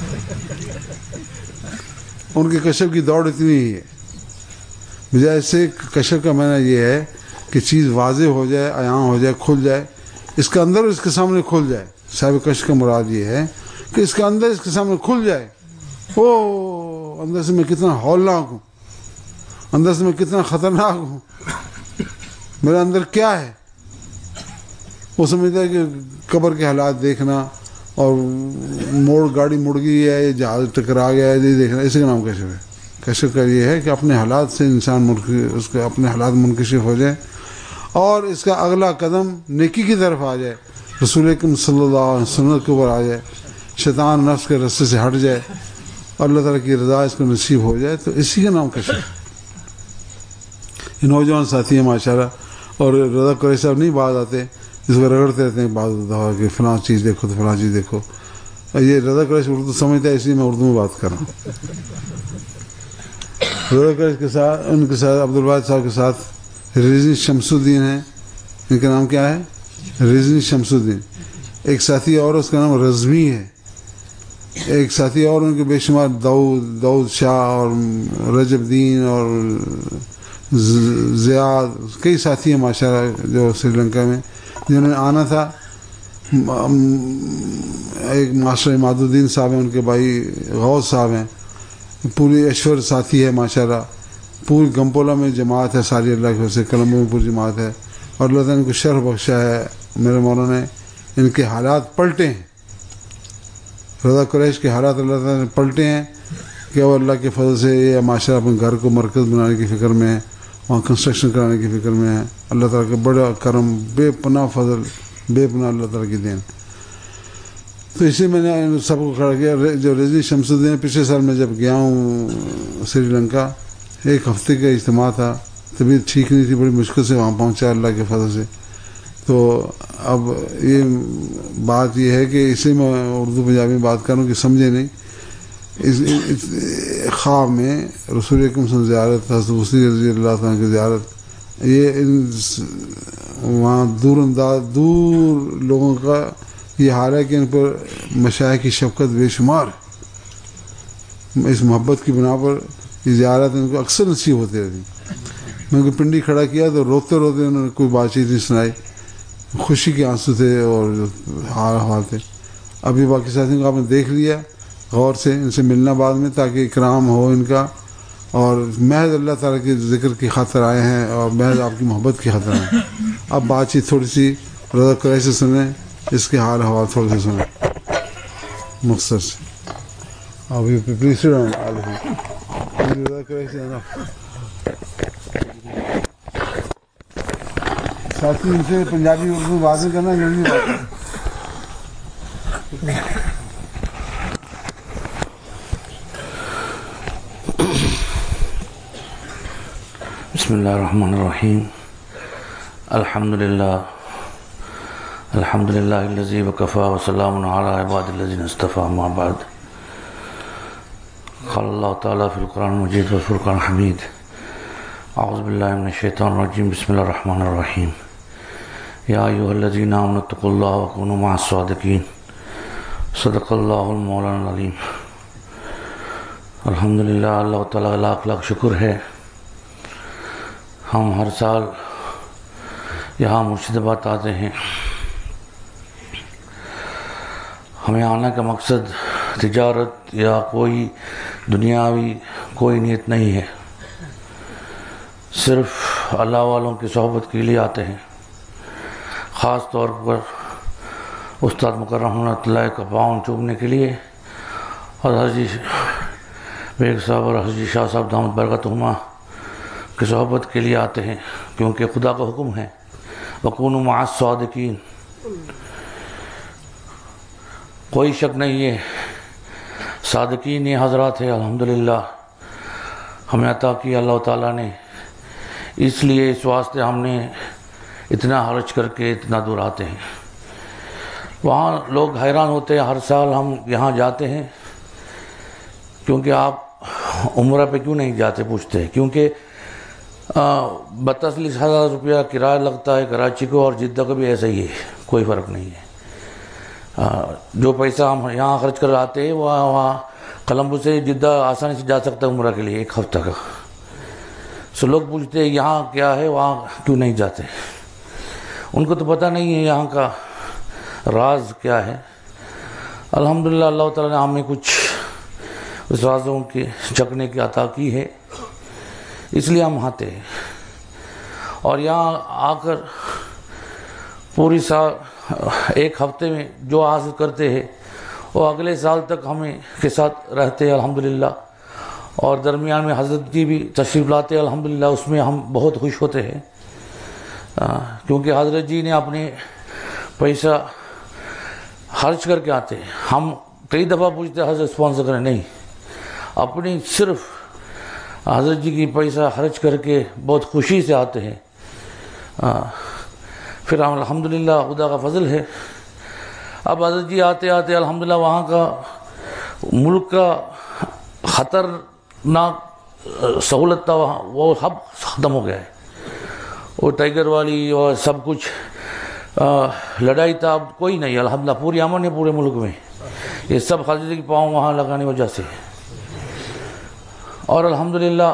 ان کے کشف کی دوڑ اتنی ہی ہے. بجائے سے کشف کا معنی یہ ہے کہ چیز واضح ہو جائے, عیاں ہو جائے, کھل جائے, اس کا اندر اس کے سامنے کھل جائے. صاحب کشف کا مراد یہ ہے کہ اس کا اندر اس کے سامنے کھل جائے. او اندر سے میں کتنا ہولناک ہوں, اندر سے میں کتنا خطرناک ہوں, میرا اندر کیا ہے. وہ سمجھتا ہے کہ قبر کے حالات دیکھنا اور موڑ گاڑی مڑ گئی ہے, جہاز ٹکرا گیا ہے, یہ دیکھنا, اسی کا نام کشف ہے. کشف کا یہ ہے کہ اپنے حالات سے انسان اس کے اپنے حالات منکشف ہو جائے, اور اس کا اگلا قدم نیکی کی طرف آ جائے, رسول اکرم صلی اللہ علیہ وسلم کے اوپر آ جائے, شیطان نفس کے رستے سے ہٹ جائے, اللہ تعالیٰ کی رضا اس کو نصیب ہو جائے, تو اسی کا نام کشف. یہ نوجوان ساتھی ہیں ماشاءاللہ, اور رضا قریشی صاحب نہیں بعد آتے, اس کو رگڑتے رہتے ہیں بعض دفعہ کہ فلاں چیز دیکھو تو فلاں چیز دیکھو. یہ رضا قریشی اردو سمجھتا ہے, اس لیے میں اردو میں بات کر رہا ہوں. رضا قریشی کے ساتھ, ان کے ساتھ عبدالواحد صاحب کے ساتھ رضوی شمس الدین ہیں. ان کا نام کیا ہے؟ رضوی شمس الدین. ایک ساتھی اور اس کا نام رضوی ہے. ایک ساتھی اور ان کے بے شمار داؤد داؤد شاہ اور رجب الدین اور زیاد, کئی ساتھی ہیں ماشاءاللہ جو سری لنکا میں جنہوں نے آنا تھا. ایک ماسٹر عماد الدین صاحب ہیں, ان کے بھائی غوث صاحب ہیں, پوری ایشور ساتھی ہے ماشاءاللہ. پوری گمپولا میں جماعت ہے ساری, اللہ کی وجہ سے کلمبو میں پوری جماعت ہے, اور اللہ تعالیٰ نے ان کو شرف بخشا ہے. میرے مولانا نے ان کے حالات پلٹے ہیں, رضا قریش کے حالات اللہ تعالیٰ نے پلٹے ہیں کہ وہ اللہ کے فضل سے یہ ماشاءاللہ اپنے گھر کو مرکز بنانے کی فکر میں ہے, وہاں کنسٹرکشن کرانے کی فکر میں ہے. اللہ تعالیٰ کا بڑا کرم, بے پناہ فضل, بے پناہ اللہ تعالیٰ کی دین. تو اسی میں نے سب کو کھڑا کیا. جو رضوی شمس الدین, پچھلے سال میں جب گیا ہوں سری لنکا, ایک ہفتے کا اجتماع تھا, طبیعت ٹھیک نہیں تھی, بڑی مشکل سے وہاں پہنچا اللہ کے فضل سے. تو اب یہ بات یہ ہے کہ اسی میں اردو پنجابی میں بات کروں کہ سمجھے نہیں. اس خواب میں رسول اکرم صلی اللہ علیہ وسلم زیارت, حضرت وصی رضی اللہ تعالیٰ کی زیارت, یہ وہاں دور انداز دور لوگوں کا یہ حال ہے کہ ان پر مشائخ کی شفقت بے شمار. اس محبت کی بنا پر یہ زیارت ان کو اکثر نصیب ہوتی رہتی. میں ان کو پنڈی کھڑا کیا تو روتے روتے انہوں نے کوئی بات چیت نہیں سنائی, خوشی کے آنسو تھے اور حال حال تھے. ابھی باقی ساتھیوں کو آپ نے دیکھ لیا غور سے, ان سے ملنا بعد میں تاکہ اکرام ہو ان کا, اور محض اللہ تعالیٰ کے ذکر کی خاطر آئے ہیں اور محض آپ کی محبت کی خاطر آئے ہیں. اب بات چیت تھوڑی سی رضا قریشی سے سنیں, اس کے حال حوال تھوڑے سے سنیں مختصر سے. Uh, we please sit down, Ali. ساتھی ان سے پنجابی اردو باتیں کرنا ضروری بات ہے. بسم اللہ الرحمن الرحیم. الحمد للہ الحمد للہ الذی وکفی وسلام علی عباد الذین اصطفی. اما بعد. قال اللہ تعالیٰ فی القرآن المجید والفرقان الحمید. اعوذ باللہ من الشیطان الرجیم. بسم اللہ الرحمن الرحیم. یا ایھا الذین آمنوا اتقوا اللہ وکونوا مع الصادقین. صدق اللہ المولانا العظیم. الحمدللہ اللہ تعالیٰ کا لاکھ لاکھ شکر ہے. ہم ہر سال یہاں مرشد آباد آتے ہیں. ہمیں آنے کا مقصد تجارت یا کوئی دنیاوی کوئی نیت نہیں ہے. صرف اللہ والوں کی صحبت کے لیے آتے ہیں. خاص طور پر استاد مکرم رحمۃ اللہ کا پاؤں چومنے کے لیے اور حاجی بیگ صاحب اور حاجی شاہ صاحب دامت برکاتہما کی صحبت کے لیے آتے ہیں، کیونکہ خدا کا حکم ہے وَكُونُوا مَعَ الصَّادِقِينَ. کوئی شک نہیں ہے صادقین یہ حضرات ہے. الحمدللہ ہمیں عطا کی اللہ تعالیٰ نے، اس لیے اس واسطے ہم نے اتنا حرج کر کے اتنا دور آتے ہیں. وہاں لوگ حیران ہوتے ہیں. ہر سال ہم یہاں جاتے ہیں کیونکہ آپ عمرہ پہ کیوں نہیں جاتے پوچھتے ہیں. کیونکہ بتالیس ہزار روپیہ کرایہ لگتا ہے کراچی کو، اور جدہ کو بھی ایسا ہی ہے، کوئی فرق نہیں ہے. جو پیسہ ہم یہاں خرچ کر آتے ہیں وہاں وہاں کولمبو سے جدہ آسانی سے جا سکتا ہے عمرہ کے لیے ایک ہفتہ کا. سو لوگ پوچھتے ہیں یہاں کیا ہے وہاں کیوں نہیں جاتے. ان کو تو پتہ نہیں ہے یہاں کا راز کیا ہے. الحمدللہ اللہ تعالیٰ نے ہمیں کچھ اس رازوں کے چکنے کی عطا کی ہے، اس لیے ہم آتے ہیں. اور یہاں آ کر پوری سال ایک ہفتے میں جو حاصل کرتے ہیں وہ اگلے سال تک ہمیں کے ساتھ رہتے ہیں الحمدللہ. اور درمیان میں حضرت جی بھی تشریف لاتے ہیں الحمدللہ. اس میں ہم بہت خوش ہوتے ہیں کیونکہ حضرت جی نے اپنے پیسہ خرچ کر کے آتے ہیں. ہم کئی دفعہ پوچھتے ہیں حضرت اسپانسر کریں، نہیں، اپنی صرف حضرت جی کی پیسہ خرچ کر کے بہت خوشی سے آتے ہیں. پھر ہم الحمدللہ خدا کا فضل ہے. اب حضرت جی آتے آتے الحمدللہ وہاں کا ملک کا خطرناک سہولت تھا وہاں وہ سب ختم ہو گیا ہے. وہ ٹائیگر والی اور سب کچھ لڑائی تھا، اب کوئی نہیں. الحمدللہ پوری امن ہے پورے ملک میں. یہ سب حضرت کی پاؤں وہاں لگانے وجہ سے. اور الحمدللہ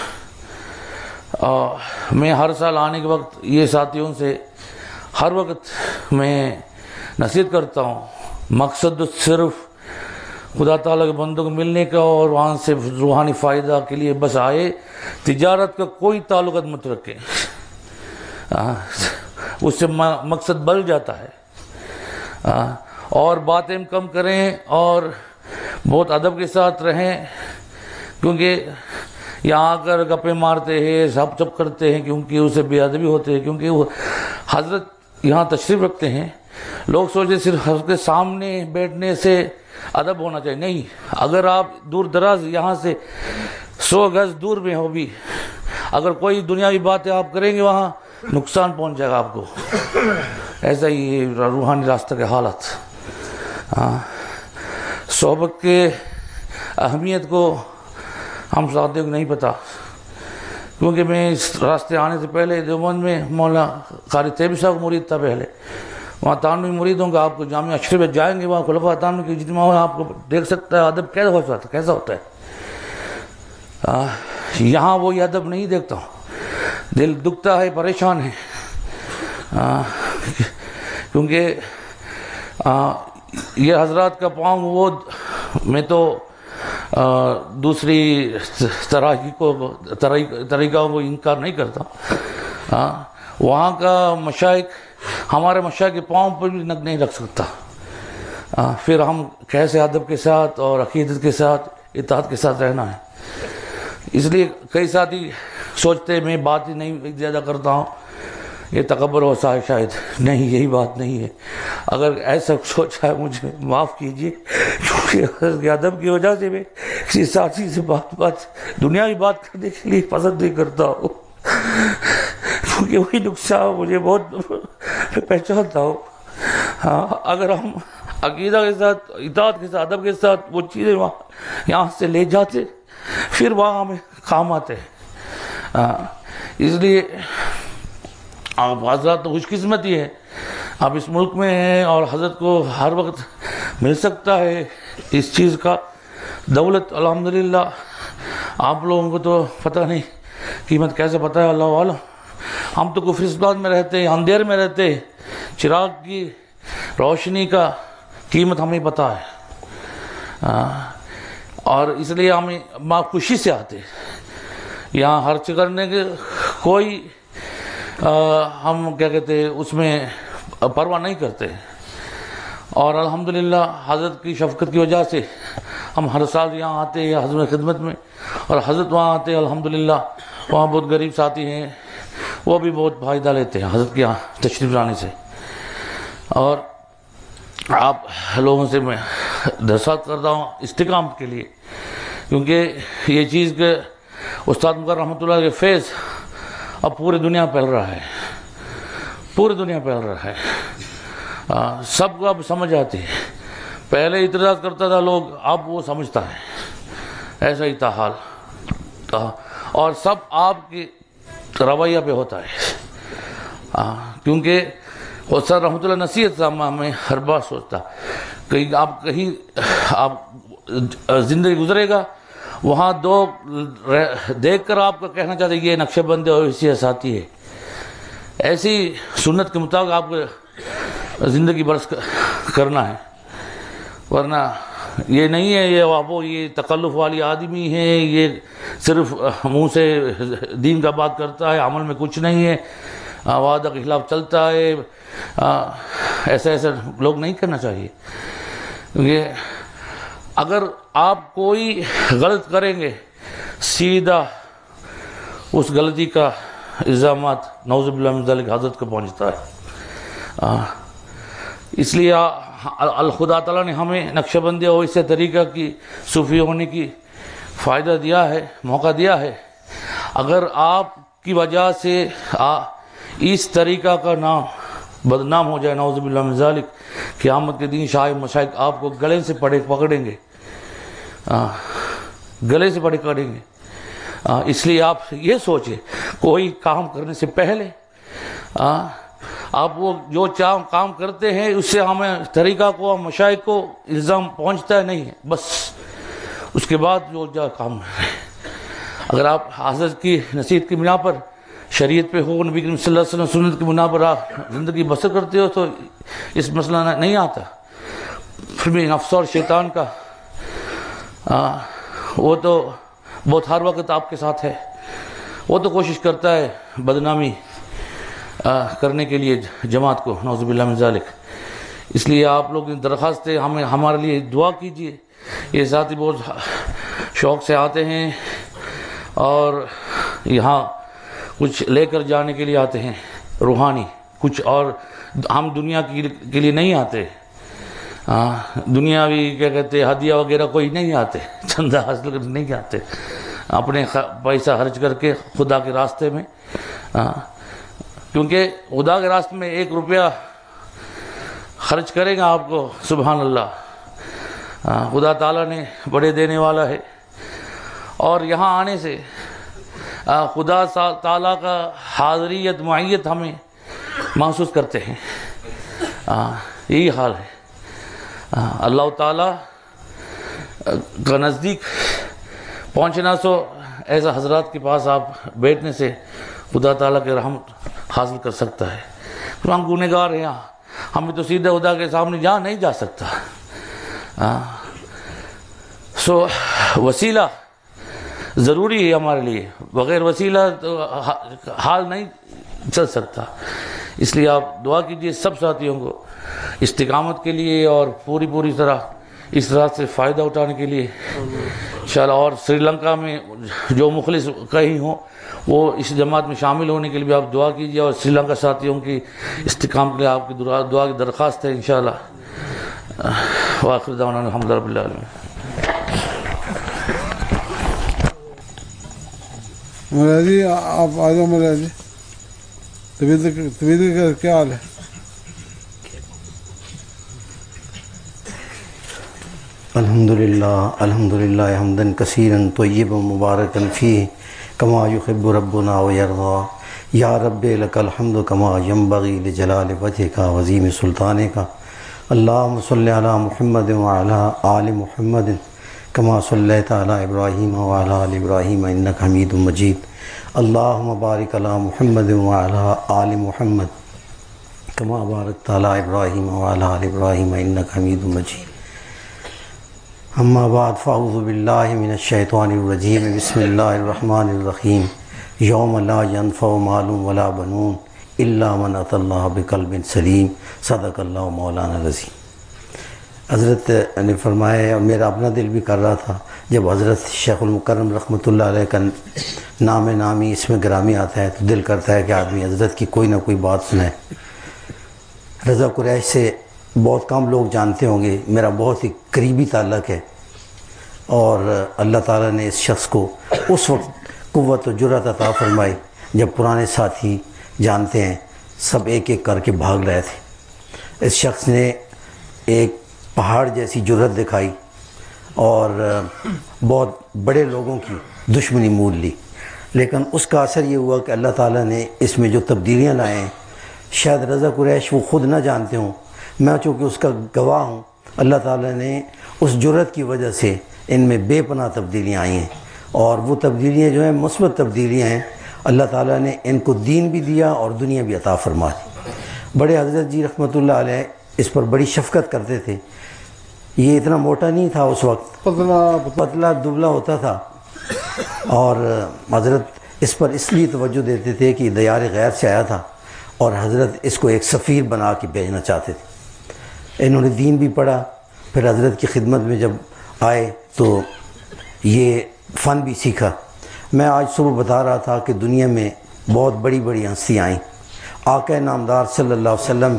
میں ہر سال آنے کے وقت یہ ساتھیوں سے ہر وقت میں نصیحت کرتا ہوں، مقصد صرف خدا تعالیٰ کے بندوں کو ملنے کا اور وہاں سے روحانی فائدہ کے لیے بس آئے. تجارت کا کوئی تعلقات مت رکھیں، اس سے مقصد بڑھ جاتا ہے. اور باتیں کم کریں اور بہت ادب کے ساتھ رہیں، کیونکہ یہاں آ کر گپے مارتے ہیں سب سب کرتے ہیں کیونکہ اسے بے ادبی ہوتے ہیں. کیونکہ وہ حضرت یہاں تشریف رکھتے ہیں. لوگ سوچتے صرف حضرت کے سامنے بیٹھنے سے ادب ہونا چاہیے، نہیں. اگر آپ دور دراز یہاں سے سو گز دور میں ہو بھی اگر کوئی دنیاوی باتیں آپ کریں گے وہاں نقصان پہنچ جائے گا آپ کو. ایسا ہی روحانی راستہ کے حالت. صحبت کے اہمیت کو ہم ساتھیوں کو نہیں پتہ، کیونکہ میں اس راستے آنے سے پہلے دیوبند میں مولانا قاری طیب صاحب مرید تھا پہلے. وہاں تانوی مرید ہوں گا، آپ کو جامعہ اشرف میں جائیں گے وہاں خلفاء تانوی کی اجتماع ہے، آپ کو دیکھ سکتا ہے ادب کیسا ہوتا ہے کیسا ہوتا ہے. یہاں وہی ادب نہیں دیکھتا ہوں. دل دکھتا ہے، پریشان ہے، کیونکہ یہ حضرات کا پاؤں وہ میں تو دوسری طرح کو طریقوں کو انکار نہیں کرتا. وہاں کا مشائخ ہمارے مشائخ کے پاؤں پر بھی نگ نہیں رکھ سکتا. پھر ہم کیسے ادب کے ساتھ اور عقیدت کے ساتھ اطاعت کے ساتھ رہنا ہے. اس لیے کئی ساتھی سوچتے میں بات ہی نہیں زیادہ کرتا ہوں، یہ تکبر ہو شاید. نہیں، یہی بات نہیں ہے. اگر ایسا سوچا ہے مجھے معاف کیجیے، کیونکہ ادب کی وجہ سے میں کسی ساتھی سے بات بات دنیاوی بات کرنے کے لیے پسند نہیں کرتا ہوں، کیونکہ وہی نقصان مجھے بہت پہچانتا ہوں. ہاں، اگر ہم عقیدہ کے ساتھ، اطاعت کے ساتھ، ادب کے ساتھ وہ چیزیں وہاں یہاں سے لے جاتے، پھر وہاں ہمیں کام آتے. اس لیے آپ حضرات تو خوش قسمت ہی ہے، آپ اس ملک میں ہیں اور حضرت کو ہر وقت مل سکتا ہے اس چیز کا دولت. الحمدللہ آپ لوگوں کو تو پتہ نہیں قیمت کیسے پتہ ہے، اللہ عالم. ہم تو کفرستان میں رہتے ہیں، اندھیر میں رہتے ہیں، چراغ کی روشنی کا قیمت ہمیں پتہ ہے، اور اس لیے ہمیں ماں خوشی سے آتے یہاں خرچ کرنے کے. کوئی ہم کیا کہتے ہیں اس میں پرواہ نہیں کرتے. اور الحمدللہ حضرت کی شفقت کی وجہ سے ہم ہر سال یہاں آتے ہیں حضرت خدمت میں، اور حضرت وہاں آتے ہیں. الحمدللہ وہاں بہت غریب ساتھی ہیں، وہ بھی بہت فائدہ لیتے ہیں حضرت کے یہاں تشریف لانے سے. اور آپ لوگوں سے میں درخواست کرتا ہوں استقامت کے لیے، کیونکہ یہ چیز کہ استاد مقرر رحمۃ اللہ کے فیض اب پوری دنیا پھیل رہا ہے، پوری دنیا پھیل رہا ہے. سب کو اب سمجھ آتی ہے. پہلے اعتراض کرتا تھا لوگ، اب وہ سمجھتا ہے. ایسا ہی تھا حال، اور سب آپ کی رویہ پہ ہوتا ہے. کیونکہ سر رحمۃ اللہ نصیحت سے ہمیں ہر بار سوچتا کہ آپ کہیں آپ زندگی گزرے گا، وہاں دو دیکھ کر آپ کو کہنا چاہتے یہ نقشہ بندی اور اسی ساتھی ہے. ایسی سنت کے مطابق آپ کو زندگی برس کرنا ہے، ورنہ یہ نہیں ہے یہ آپ یہ تکلف والی آدمی ہے، یہ صرف منہ سے دین کا بات کرتا ہے، عمل میں کچھ نہیں ہے، وعدہ کے خلاف چلتا ہے. ایسا ایسا لوگ نہیں کرنا چاہیے. کیونکہ اگر آپ کوئی غلط کریں گے، سیدھا اس غلطی کا الزامات نعوذ باللہ من ذلک حضرت کو پہنچتا ہے. اس لیے خدا تعالیٰ نے ہمیں نقشہ بندی اور اس طریقہ کی صوفی ہونے کی فائدہ دیا ہے، موقع دیا ہے. اگر آپ کی وجہ سے اس طریقہ کا نام بدنام ہو جائے نعوذ باللہ من ذلک، قیامت کے دن شاہ مشائخ آپ کو گلے سے پڑے پکڑیں گے، گلے سے پڑے پکڑیں گے. اس لیے آپ یہ سوچیں کوئی کام کرنے سے پہلے آپ وہ جو چاہ کام کرتے ہیں اس سے ہمیں طریقہ کو مشائخ کو الزام پہنچتا ہے نہیں ہے، بس اس کے بعد جو جا کام ہے. اگر آپ حضرت کی نصیحت کی بنا پر، شریعت پہ ہو، نبی کریم صلی اللہ علیہ وسلم سنت کی بنا پر آپ زندگی بسر کرتے ہو تو اس مسئلہ نہیں آتا. پھر بھی نفس اور شیطان کا وہ تو بہت ہر وقت آپ کے ساتھ ہے، وہ تو کوشش کرتا ہے بدنامی کرنے کے لیے جماعت کو نعوذ باللہ من ذالک. اس لیے آپ لوگ درخواست ہے ہمیں ہمارے لیے دعا کیجیے. یہ ساتھی بہت شوق سے آتے ہیں اور یہاں کچھ لے کر جانے کے لیے آتے ہیں روحانی کچھ، اور ہم دنیا کے لیے نہیں آتے. دنیاوی کیا کہتے ہیں ہدیہ وغیرہ کوئی نہیں آتے، چندہ حاصل کر نہیں آتے، اپنے پیسہ خرچ کر کے خدا کے راستے میں. کیونکہ خدا کے راستے میں ایک روپیہ خرچ کرے گا آپ کو، سبحان اللہ، خدا تعالیٰ نے بڑے دینے والا ہے. اور یہاں آنے سے خدا تعالیٰ کا حاضریت معیت ہمیں محسوس کرتے ہیں. یہی حال ہے. اللہ تعالیٰ کا نزدیک پہنچنا سو ایسا حضرات کے پاس آپ بیٹھنے سے خدا تعالیٰ کے رحمت حاصل کر سکتا ہے. ہم گنہگار ہیں، یہاں ہمیں تو سیدھے خدا کے سامنے جہاں نہیں جا سکتا. سو وسیلہ ضروری ہے ہمارے لیے، بغیر وسیلہ تو حال نہیں چل سکتا. اس لیے آپ دعا کیجئے سب ساتھیوں کو استقامت کے لیے اور پوری پوری طرح اس رات سے فائدہ اٹھانے کے لیے انشاءاللہ. اور سری لنکا میں جو مخلص کہیں ہوں وہ اس جماعت میں شامل ہونے کے لیے بھی آپ دعا کیجئے، اور سری لنکا ساتھیوں کی استقامت کے لیے آپ کی دعا دعا کی درخواست ہے انشاءاللہ. وآخر دعوانا الحمد للہ رب العالمین. مولانا جی آپ آ جاؤ. مولانا جی طبیعت طبیعت کا کیا حال ہے؟ الحمدللہ الحمدللہ حمدن کثیرا طیبا مبارکا فیہ کما یحب ربنا ویرضی. یا رب لک الحمد کما ینبغی لجلال وجہک وعظیم سلطانک. اللہم صلی علی محمد وعلی آل محمد کما صلیت علی ابراہیم وعلی آل ابراہیم انک حمید مجید. اللہم بارک علی محمد وعلی آل محمد کما بارکت علی ابراہیم وعلی آل ابراہیم انک حمید مجید. اما بعد فاعوذ باللہ من الشیطان الرجیم. بسم اللہ الرحمن الرحیم. یوم لا ینفع مال ولا بنون الا من اتی اللہ بقلب سلیم. صدق اللہ مولانا العظیم. حضرت نے فرمایا، اور میرا اپنا دل بھی کر رہا تھا جب حضرت شیخ المکرم رحمۃ اللہ علیہ کا نام نامی اس میں گرامی آتا ہے تو دل کرتا ہے کہ آدمی حضرت کی کوئی نہ کوئی بات سنائے. رضا قریش سے بہت کم لوگ جانتے ہوں گے، میرا بہت ہی قریبی تعلق ہے، اور اللہ تعالیٰ نے اس شخص کو اس وقت قوت و جرأت عطا فرمائی جب پرانے ساتھی جانتے ہیں سب ایک ایک کر کے بھاگ رہے تھے. اس شخص نے ایک پہاڑ جیسی جرأت دکھائی اور بہت بڑے لوگوں کی دشمنی مول لی، لیکن اس کا اثر یہ ہوا کہ اللہ تعالیٰ نے اس میں جو تبدیلیاں لائے ہیں شاید رضا قریش وہ خود نہ جانتے ہوں، میں چونکہ اس کا گواہ ہوں. اللہ تعالیٰ نے اس جرأت کی وجہ سے ان میں بے پناہ تبدیلیاں آئی ہیں، اور وہ تبدیلیاں جو ہیں مثبت تبدیلیاں ہیں. اللہ تعالیٰ نے ان کو دین بھی دیا اور دنیا بھی عطا فرما دی. بڑے حضرت جی رحمۃ اللہ علیہ اس پر بڑی شفقت کرتے تھے. یہ اتنا موٹا نہیں تھا اس وقت، پتلا پتلا دبلا ہوتا تھا، اور حضرت اس پر اس لیے توجہ دیتے تھے کہ دیار غیر سے آیا تھا اور حضرت اس کو ایک سفیر بنا کے بھیجنا چاہتے تھے. انہوں نے دین بھی پڑھا، پھر حضرت کی خدمت میں جب آئے تو یہ فن بھی سیکھا. میں آج صبح بتا رہا تھا کہ دنیا میں بہت بڑی بڑی ہستیاں آئیں. آقا نامدار صلی اللہ علیہ وسلم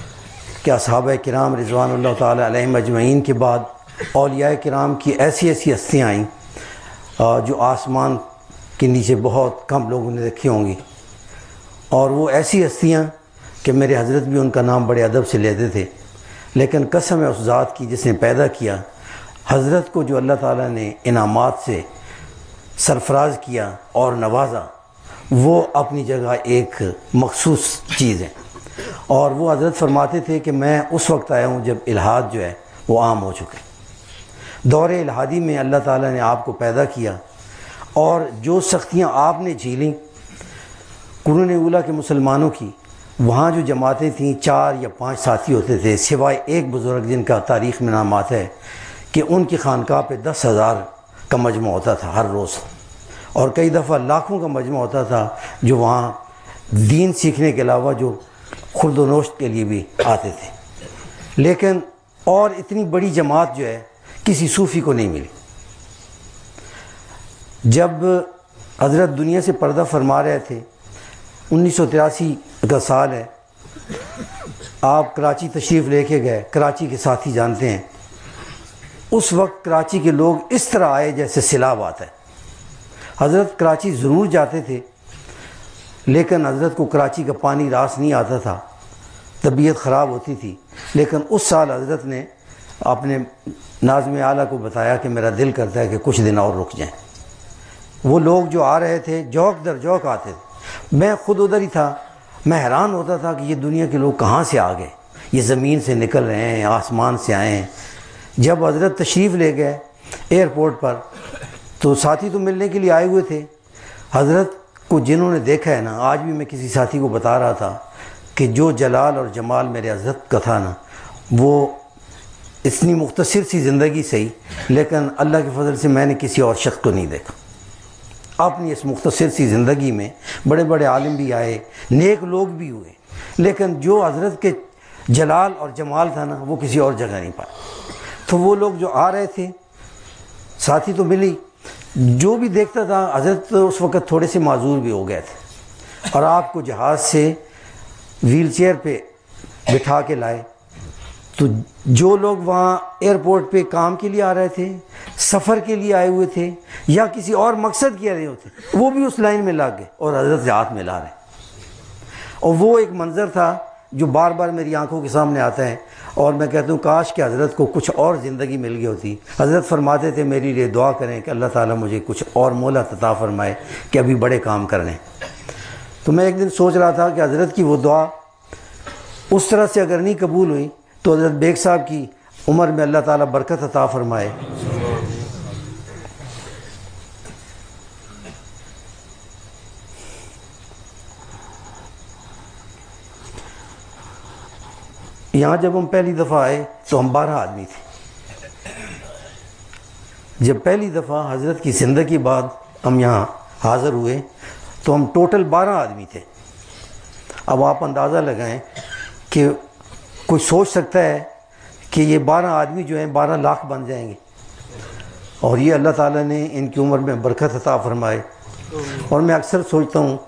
کے اصحابہ کرام رضوان اللہ تعالی علیہم اجمعین کے بعد اولیاء کرام کی ایسی ایسی ہستیاں آئیں جو آسمان کے نیچے بہت کم لوگوں نے دیکھی ہوں گی، اور وہ ایسی ہستیاں کہ میرے حضرت بھی ان کا نام بڑے ادب سے لیتے تھے. لیکن قسم ہے اس ذات کی جس نے پیدا کیا، حضرت کو جو اللہ تعالیٰ نے انعامات سے سرفراز کیا اور نوازا، وہ اپنی جگہ ایک مخصوص چیز ہے. اور وہ حضرت فرماتے تھے کہ میں اس وقت آیا ہوں جب الہاد جو ہے وہ عام ہو چکے. دور الہادی میں اللہ تعالیٰ نے آپ کو پیدا کیا، اور جو سختیاں آپ نے جھیلیں قرون اولیٰ کے مسلمانوں کی، وہاں جو جماعتیں تھیں چار یا پانچ ساتھی ہوتے تھے، سوائے ایک بزرگ جن کا تاریخ میں نام آتا ہے کہ ان کی خانقاہ پہ دس ہزار کا مجمع ہوتا تھا ہر روز، اور کئی دفعہ لاکھوں کا مجمع ہوتا تھا جو وہاں دین سیکھنے کے علاوہ جو خورد و نوشت کے لیے بھی آتے تھے. لیکن اور اتنی بڑی جماعت جو ہے کسی صوفی کو نہیں ملی. جب حضرت دنیا سے پردہ فرما رہے تھے، انیس سو تراسی کا سال ہے، آپ کراچی تشریف لے کے گئے. کراچی کے ساتھی جانتے ہیں اس وقت کراچی کے لوگ اس طرح آئے جیسے سیلاب آتا ہے. حضرت کراچی ضرور جاتے تھے، لیکن حضرت کو کراچی کا پانی راس نہیں آتا تھا، طبیعت خراب ہوتی تھی. لیکن اس سال حضرت نے اپنے ناظم اعلیٰ کو بتایا کہ میرا دل کرتا ہے کہ کچھ دن اور رک جائیں. وہ لوگ جو آ رہے تھے جوک در جوک آتے تھے. میں خود ادھر ہی تھا، میں حیران ہوتا تھا کہ یہ دنیا کے لوگ کہاں سے آ گئے، یہ زمین سے نکل رہے ہیں، آسمان سے آئے ہیں. جب حضرت تشریف لے گئے ایئرپورٹ پر تو ساتھی تو ملنے کے لیے آئے ہوئے تھے. حضرت کو جنہوں نے دیکھا ہے نا، آج بھی میں کسی ساتھی کو بتا رہا تھا کہ جو جلال اور جمال میرے حضرت کا تھا نا، وہ اتنی مختصر سی زندگی صحیح، لیکن اللہ کے فضل سے میں نے کسی اور شخص کو نہیں دیکھا. اپنی اس مختصر سی زندگی میں بڑے بڑے عالم بھی آئے، نیک لوگ بھی ہوئے، لیکن جو حضرت کے جلال اور جمال تھا نا وہ کسی اور جگہ نہیں پایا. تو وہ لوگ جو آ رہے تھے ساتھی تو ملی، جو بھی دیکھتا تھا حضرت اس وقت تھوڑے سے معذور بھی ہو گئے تھے اور آپ کو جہاز سے ویل چیئر پہ بٹھا کے لائے. تو جو لوگ وہاں ایئرپورٹ پہ کام کے لیے آ رہے تھے، سفر کے لیے آئے ہوئے تھے یا کسی اور مقصد کے رہے ہوتے، وہ بھی اس لائن میں لگ گئے اور حضرت سے ہاتھ ملا رہے. اور وہ ایک منظر تھا جو بار بار میری آنکھوں کے سامنے آتا ہے اور میں کہتا ہوں کاش کہ حضرت کو کچھ اور زندگی مل گئی ہوتی. حضرت فرماتے تھے میری لیے دعا کریں کہ اللہ تعالیٰ مجھے کچھ اور مہلت عطا فرمائے کہ ابھی بڑے کام کر لیں. تو میں ایک دن سوچ رہا تھا کہ حضرت کی وہ دعا اس طرح سے اگر نہیں قبول ہوئی تو حضرت بیگ صاحب کی عمر میں اللہ تعالیٰ برکت عطا فرمائے. یہاں جب ہم پہلی دفعہ آئے تو ہم بارہ آدمی تھے. جب پہلی دفعہ حضرت کی زندگی بعد ہم یہاں حاضر ہوئے تو ہم ٹوٹل بارہ آدمی تھے. اب آپ اندازہ لگائیں کہ کوئی سوچ سکتا ہے کہ یہ بارہ آدمی جو ہیں بارہ لاکھ بن جائیں گے. اور یہ اللہ تعالیٰ نے ان کی عمر میں برکت عطا فرمائے. اور میں اکثر سوچتا ہوں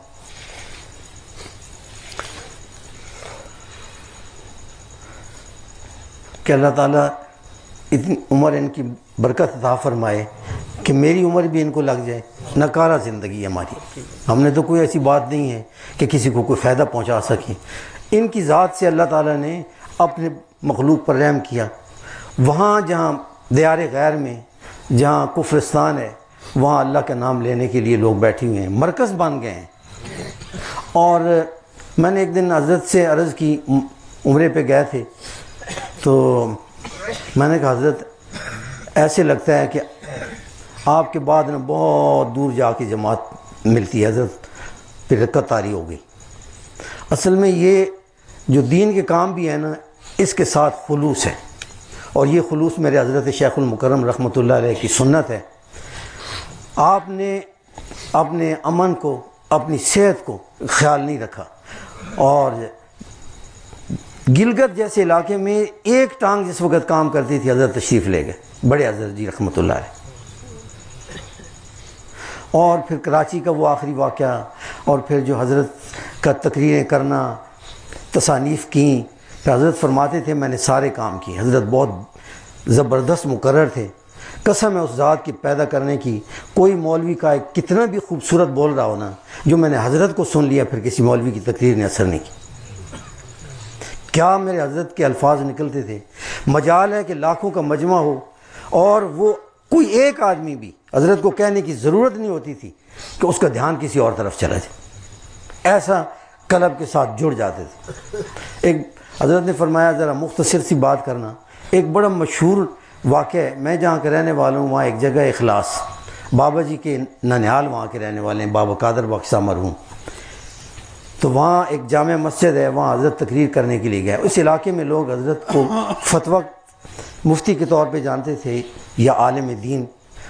کہ اللہ تعالیٰ اتنی عمر ان کی برکت عطا فرمائے کہ میری عمر بھی ان کو لگ جائے. ناکارہ زندگی ہماری، ہم نے تو کوئی ایسی بات نہیں ہے کہ کسی کو کوئی فائدہ پہنچا سکیں. ان کی ذات سے اللہ تعالیٰ نے اپنے مخلوق پر رحم کیا. وہاں جہاں دیار غیر میں جہاں کفرستان ہے وہاں اللہ کا نام لینے کے لیے لوگ بیٹھے ہوئے ہیں، مرکز بن گئے ہیں. اور میں نے ایک دن حضرت سے عرض کی، عمرے پہ گئے تھے تو میں نے کہا حضرت ایسے لگتا ہے کہ آپ کے بعد نا بہت دور جا کے جماعت ملتی ہے. حضرت پھر قطاری ہو گئی. اصل میں یہ جو دین کے کام بھی ہے نا اس کے ساتھ خلوص ہے، اور یہ خلوص میرے حضرت شیخ المکرم رحمۃ اللہ علیہ کی سنت ہے. آپ نے اپنے امن کو، اپنی صحت کو خیال نہیں رکھا، اور گلگت جیسے علاقے میں ایک ٹانگ جس وقت کام کرتی تھی حضرت تشریف لے گئے، بڑے حضرت جی رحمۃ اللہ علیہ. اور پھر کراچی کا وہ آخری واقعہ، اور پھر جو حضرت کا تقریریں کرنا، تصانیف کیں. پھر حضرت فرماتے تھے میں نے سارے کام کیے. حضرت بہت زبردست مقرر تھے. قسم ہے اس ذات کی پیدا کرنے کی، کوئی مولوی کا کتنا بھی خوبصورت بول رہا ہو نا، جو میں نے حضرت کو سن لیا پھر کسی مولوی کی تقریر نے اثر نہیں کی. کیا میرے حضرت کے الفاظ نکلتے تھے. مجال ہے کہ لاکھوں کا مجمع ہو اور وہ کوئی ایک آدمی بھی حضرت کو کہنے کی ضرورت نہیں ہوتی تھی کہ اس کا دھیان کسی اور طرف چلا جائے. ایسا قلب کے ساتھ جڑ جاتے تھے. ایک حضرت نے فرمایا ذرا مختصر سی بات کرنا. ایک بڑا مشہور واقعہ ہے، میں جہاں کا رہنے والا ہوں وہاں ایک جگہ اخلاص، بابا جی کے ننیال وہاں کے رہنے والے ہیں، بابا قادر بخش مرحوم. تو وہاں ایک جامع مسجد ہے، وہاں حضرت تقریر کرنے کے لیے گئے. اس علاقے میں لوگ حضرت کو فتویٰ مفتی کے طور پہ جانتے تھے یا عالم دین.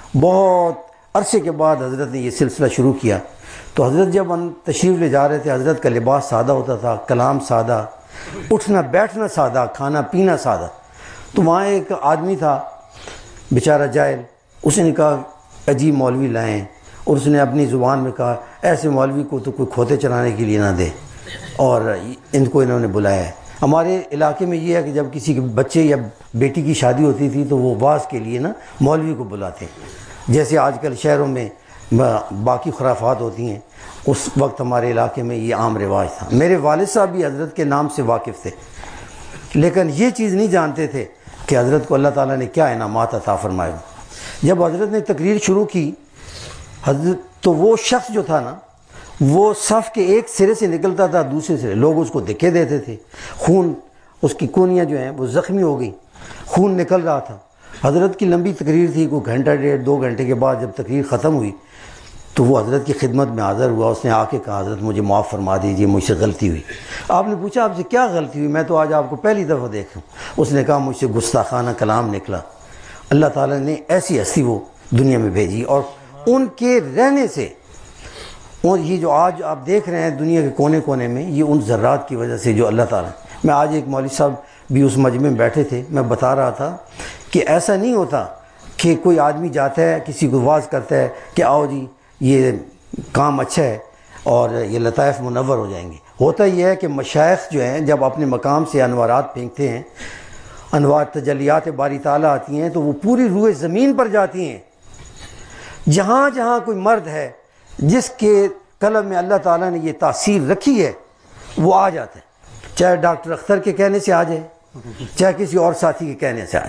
بہت عرصے کے بعد حضرت نے یہ سلسلہ شروع کیا. تو حضرت جب ہم تشریف لے جا رہے تھے، حضرت کا لباس سادہ ہوتا تھا، کلام سادہ، اٹھنا بیٹھنا سادہ، کھانا پینا سادہ. تو وہاں ایک آدمی تھا بیچارہ جاہل، اس نے کہا عجیب مولوی لائیں، اور اس نے اپنی زبان میں کہا ایسے مولوی کو تو کوئی کھوتے چلانے کے لیے نہ دے، اور ان کو انہوں نے بلایا ہے. ہمارے علاقے میں یہ ہے کہ جب کسی کے بچے یا بیٹی کی شادی ہوتی تھی تو وہ واز کے لیے نا مولوی کو بلاتے ہیں، جیسے آج کل شہروں میں باقی خرافات ہوتی ہیں. اس وقت ہمارے علاقے میں یہ عام رواج تھا. میرے والد صاحب بھی حضرت کے نام سے واقف تھے، لیکن یہ چیز نہیں جانتے تھے کہ حضرت کو اللہ تعالیٰ نے کیا انعامات عطا فرمائے. جب حضرت نے تقریر شروع کی حضرت تو وہ شخص جو تھا نا وہ صف کے ایک سرے سے نکلتا تھا دوسرے سرے، لوگ اس کو دھکے دیتے تھے، خون اس کی کونیاں جو ہیں وہ زخمی ہو گئی، خون نکل رہا تھا. حضرت کی لمبی تقریر تھی، کوئی گھنٹہ ڈیڑھ دو گھنٹے کے بعد جب تقریر ختم ہوئی تو وہ حضرت کی خدمت میں حاضر ہوا. اس نے آ کے کہا حضرت مجھے معاف فرما دیجیے، مجھ سے غلطی ہوئی. آپ نے پوچھا آپ سے کیا غلطی ہوئی، میں تو آج آپ کو پہلی دفعہ دیکھا. اس نے کہا مجھ سے گستاخانہ کلام نکلا. اللہ تعالیٰ نے ایسی ہستی وہ دنیا میں بھیجی، اور ان کے رہنے سے اور یہ جو آج آپ دیکھ رہے ہیں دنیا کے کونے کونے میں، یہ ان ذرات کی وجہ سے جو اللہ تعالیٰ، میں آج ایک مولوی صاحب بھی اس مجمع میں بیٹھے تھے، میں بتا رہا تھا کہ ایسا نہیں ہوتا کہ کوئی آدمی جاتا ہے کسی کو واز کرتا ہے کہ آؤ جی یہ کام اچھا ہے اور یہ لطائف منور ہو جائیں گے۔ ہوتا یہ ہے کہ مشائخ جو ہیں جب اپنے مقام سے انوارات پھینکتے ہیں، انوار تجلیات باری تعالیٰ آتی ہیں تو وہ پوری روح زمین پر جاتی ہیں۔ جہاں جہاں کوئی مرد ہے جس کے قلب میں اللہ تعالیٰ نے یہ تاثیر رکھی ہے وہ آ جاتا ہے، چاہے ڈاکٹر اختر کے کہنے سے آ جائے، چاہے کسی اور ساتھی کے کہنے سے آ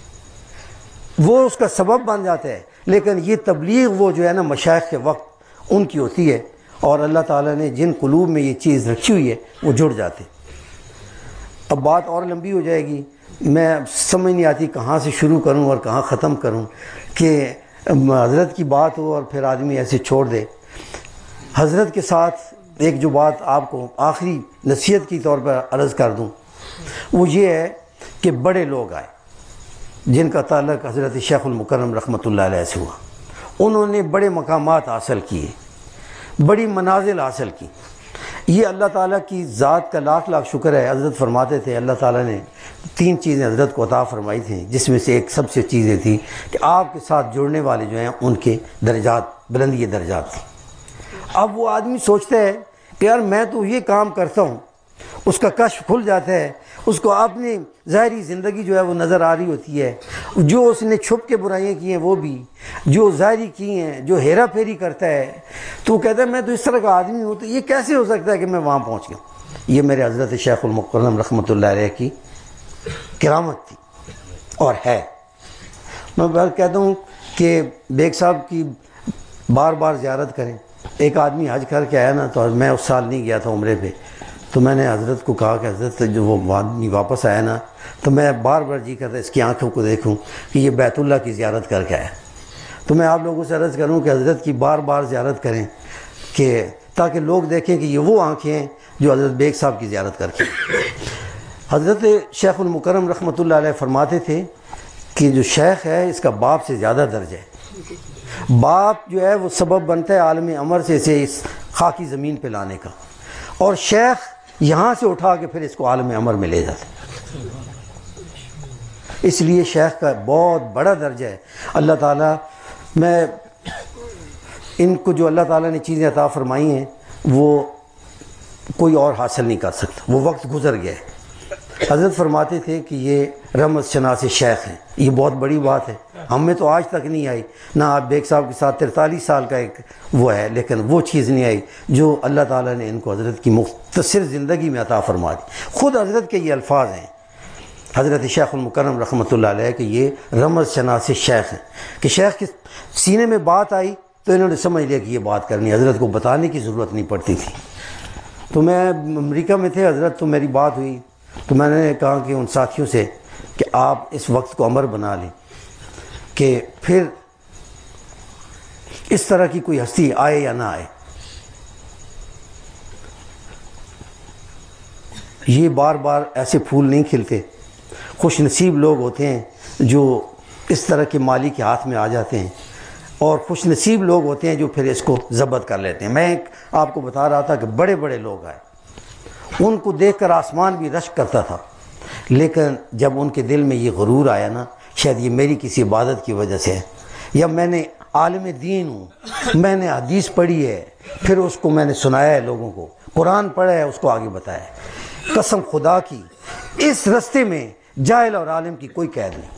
جائے، وہ اس کا سبب بن جاتا ہے۔ لیکن یہ تبلیغ وہ جو ہے نا مشائخ کے وقت ان کی ہوتی ہے، اور اللہ تعالیٰ نے جن قلوب میں یہ چیز رکھی ہوئی ہے وہ جڑ جاتے۔ اب بات اور لمبی ہو جائے گی، میں سمجھ نہیں آتی کہاں سے شروع کروں اور کہاں ختم کروں، کہ حضرت کی بات ہو اور پھر آدمی ایسے چھوڑ دے۔ حضرت کے ساتھ ایک جو بات آپ کو آخری نصیحت کی طور پر عرض کر دوں، وہ یہ ہے کہ بڑے لوگ آئے جن کا تعلق حضرت شیخ المکرم رحمۃ اللہ علیہ سے ہوا، انہوں نے بڑے مقامات حاصل کیے، بڑی منازل حاصل کی۔ یہ اللہ تعالیٰ کی ذات کا لاکھ لاکھ شکر ہے۔ حضرت فرماتے تھے اللہ تعالیٰ نے تین چیزیں حضرت کو عطا فرمائی تھیں، جس میں سے ایک سب سے چیزیں تھیں کہ آپ کے ساتھ جڑنے والے جو ہیں ان کے درجات بلندی درجات تھیں۔ اب وہ آدمی سوچتا ہے کہ یار میں تو یہ کام کرتا ہوں، اس کا کشف کھل جاتا ہے، اس کو اپنی ظاہری زندگی جو ہے وہ نظر آ رہی ہوتی ہے، جو اس نے چھپ کے برائیاں کی ہیں وہ بھی، جو ظاہری کی ہیں، جو ہیرا پھیری کرتا ہے، تو وہ کہتا ہے میں تو اس طرح کا آدمی ہوں، تو یہ کیسے ہو سکتا ہے کہ میں وہاں پہنچ گیا۔ یہ میرے حضرت شیخ المکرم رحمۃ اللہ علیہ کی کرامت تھی اور ہے۔ میں بات کہتا ہوں کہ بیگ صاحب کی بار بار زیارت کریں۔ ایک آدمی حج کر کے آیا نا، تو میں اس سال نہیں گیا تھا عمرے پہ، تو میں نے حضرت کو کہا کہ حضرت جو وہ آدمی واپس آیا نا، تو میں بار بار جی کرتا اس کی آنکھوں کو دیکھوں کہ یہ بیت اللہ کی زیارت کر کے آیا۔ تو میں آپ لوگوں سے عرض کروں کہ حضرت کی بار بار زیارت کریں، کہ تاکہ لوگ دیکھیں کہ یہ وہ آنکھیں ہیں جو حضرت بیگ صاحب کی زیارت کر کے۔ حضرت شیخ المکرم رحمۃ اللہ علیہ فرماتے تھے کہ جو شیخ ہے اس کا باپ سے زیادہ درجہ ہے۔ باپ جو ہے وہ سبب بنتا ہے عالم امر سے اسے اس خاکی زمین پہ لانے کا، اور شیخ یہاں سے اٹھا کے پھر اس کو عالم امر میں لے جاتا ہے۔ اس لیے شیخ کا بہت بڑا درجہ ہے۔ اللہ تعالیٰ، میں ان کو جو اللہ تعالیٰ نے چیزیں عطا فرمائی ہیں وہ کوئی اور حاصل نہیں کر سکتا، وہ وقت گزر گیا ہے۔ حضرت فرماتے تھے کہ یہ رمز شناس شیخ ہیں، یہ بہت بڑی بات ہے، ہم میں تو آج تک نہیں آئی، نہ آپ بیگ صاحب کے ساتھ ترتالیس سال کا ایک وہ ہے، لیکن وہ چیز نہیں آئی جو اللہ تعالیٰ نے ان کو حضرت کی مختصر زندگی میں عطا فرما دی۔ خود حضرت کے یہ الفاظ ہیں حضرت شیخ المکرم رحمۃ اللہ علیہ کہ یہ رمز شناس شیخ ہیں، کہ شیخ کے سینے میں بات آئی تو انہوں نے سمجھ لیا کہ یہ بات کرنی، حضرت کو بتانے کی ضرورت نہیں پڑتی تھی۔ تو میں امریکہ میں تھے حضرت، تو میری بات ہوئی تو میں نے کہا کہ ان ساتھیوں سے کہ آپ اس وقت کو امر بنا لیں کہ پھر اس طرح کی کوئی ہستی آئے یا نہ آئے، یہ بار بار ایسے پھول نہیں کھلتے۔ خوش نصیب لوگ ہوتے ہیں جو اس طرح کے مالی کے ہاتھ میں آ جاتے ہیں، اور خوش نصیب لوگ ہوتے ہیں جو پھر اس کو ضبط کر لیتے ہیں۔ میں ایک آپ کو بتا رہا تھا کہ بڑے بڑے لوگ آئے، ان کو دیکھ کر آسمان بھی رشک کرتا تھا، لیکن جب ان کے دل میں یہ غرور آیا نا، شاید یہ میری کسی عبادت کی وجہ سے ہے، یا میں نے عالم دین ہوں، میں نے حدیث پڑھی ہے، پھر اس کو میں نے سنایا ہے لوگوں کو، قرآن پڑھا ہے اس کو آگے بتایا ہے، قسم خدا کی اس رستے میں جاہل اور عالم کی کوئی قید نہیں،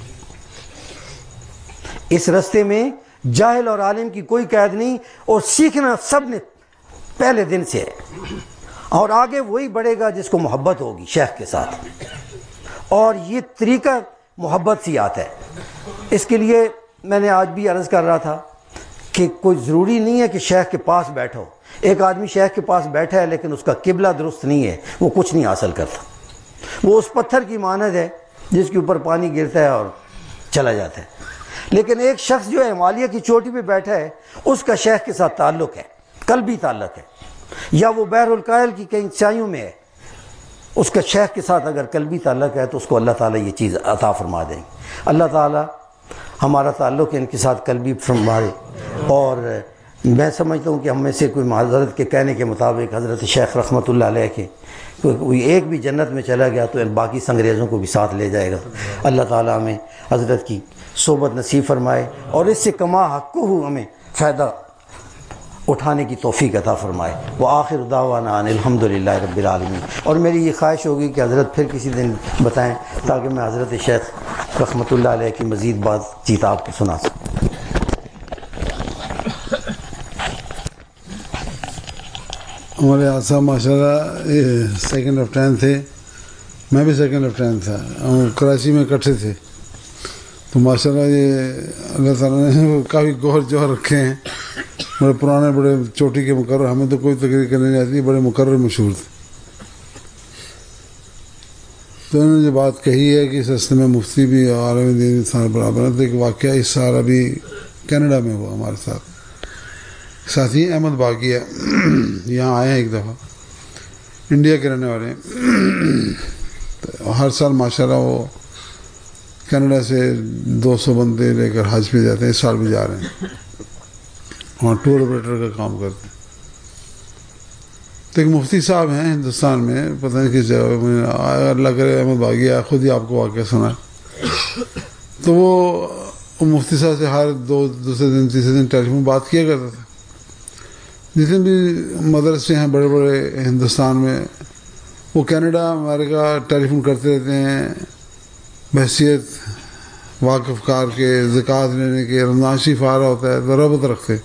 اس رستے میں جاہل اور عالم کی کوئی قید نہیں، اور سیکھنا سب نے پہلے دن سے ہے، اور آگے وہی بڑھے گا جس کو محبت ہوگی شیخ کے ساتھ، اور یہ طریقہ محبت سے آتا ہے۔ اس کے لیے میں نے آج بھی عرض کر رہا تھا کہ کوئی ضروری نہیں ہے کہ شیخ کے پاس بیٹھو، ایک آدمی شیخ کے پاس بیٹھا ہے لیکن اس کا قبلہ درست نہیں ہے، وہ کچھ نہیں حاصل کرتا، وہ اس پتھر کی مانند ہے جس کے اوپر پانی گرتا ہے اور چلا جاتا ہے۔ لیکن ایک شخص جو ہے ہمالیہ کی چوٹی پہ بیٹھا ہے، اس کا شیخ کے ساتھ تعلق ہے، قلبی تعلق ہے، یا وہ بحر الکاہل کی کئی چائیوں میں ہے، اس کا شیخ کے ساتھ اگر قلبی تعلق ہے تو اس کو اللہ تعالیٰ یہ چیز عطا فرما دیں گے۔ اللہ تعالیٰ ہمارا تعلق ان کے ساتھ قلبی فرمائے، اور میں سمجھتا ہوں کہ ہم میں سے کوئی حضرت کے کہنے کے مطابق حضرت شیخ رحمۃ اللہ علیہ کے کوئی ایک بھی جنت میں چلا گیا تو باقی سنگریزوں کو بھی ساتھ لے جائے گا. اللہ تعالیٰ ہمیں حضرت کی صحبت نصیب فرمائے اور اس سے کما حق ہو ہمیں فائدہ اٹھانے کی توفیق عطا فرمائے. وآخر دعوانا ان الحمد للہ رب العالمین. اور میری یہ خواہش ہوگی کہ حضرت پھر کسی دن بتائیں تاکہ میں حضرت شیخ رحمۃ اللہ علیہ کی مزید بات چیت آپ کو سنا سکوں. ہمارے یہاں صاحب ماشاء اللہ یہ سیکنڈ لیفٹیننٹ تھے, میں بھی سیکنڈ لیفٹیننٹ تھا, ہم کراچی میں اکٹھے تھے. تو ماشاء اللہ یہ اللہ تعالیٰ نے کافی گوہر جوہر رکھے ہیں, بڑے پرانے بڑے چوٹی کے مقرر, ہمیں تو کوئی تقریر کرنے نہیں آتی, بڑے مقرر مشہور تھے. تو انہوں نے جو بات کہی ہے کہ اس رستے میں مفتی بھی عالم دین انسان برابر ہے. تو ایک واقعہ اس سال ابھی کینیڈا میں ہوا ہمارے ساتھ. ساتھی احمد باغیہ یہاں آئے ہیں ایک دفعہ, انڈیا کے رہنے والے ہیں. تو ہر سال ماشاءاللہ وہ کینیڈا سے دو سو بندے لے کر حج پہ جاتے ہیں. اس سال بھی جا رہے ہیں, وہاں ٹور آپریٹر کا کام کرتے ہیں. تو ایک مفتی صاحب ہیں ہندوستان میں, پتہ نہیں کس جگہ میں, اللہ کرے احمد باغیہ خود ہی آپ کو واقعہ سنا ہے. تو وہ مفتی صاحب سے ہر دو دوسرے دن تیسرے دن ٹیلی فون بات کیا کرتا تھا. جتنے بھی مدرسے ہیں بڑے بڑے ہندوستان میں, وہ کینیڈا امریکہ ٹیلی فون کرتے رہتے ہیں بحیثیت واقف کار کے, زکوٰۃ لینے کے. رمضان شریف آ رہا ہوتا ہے تو ربط رکھتے,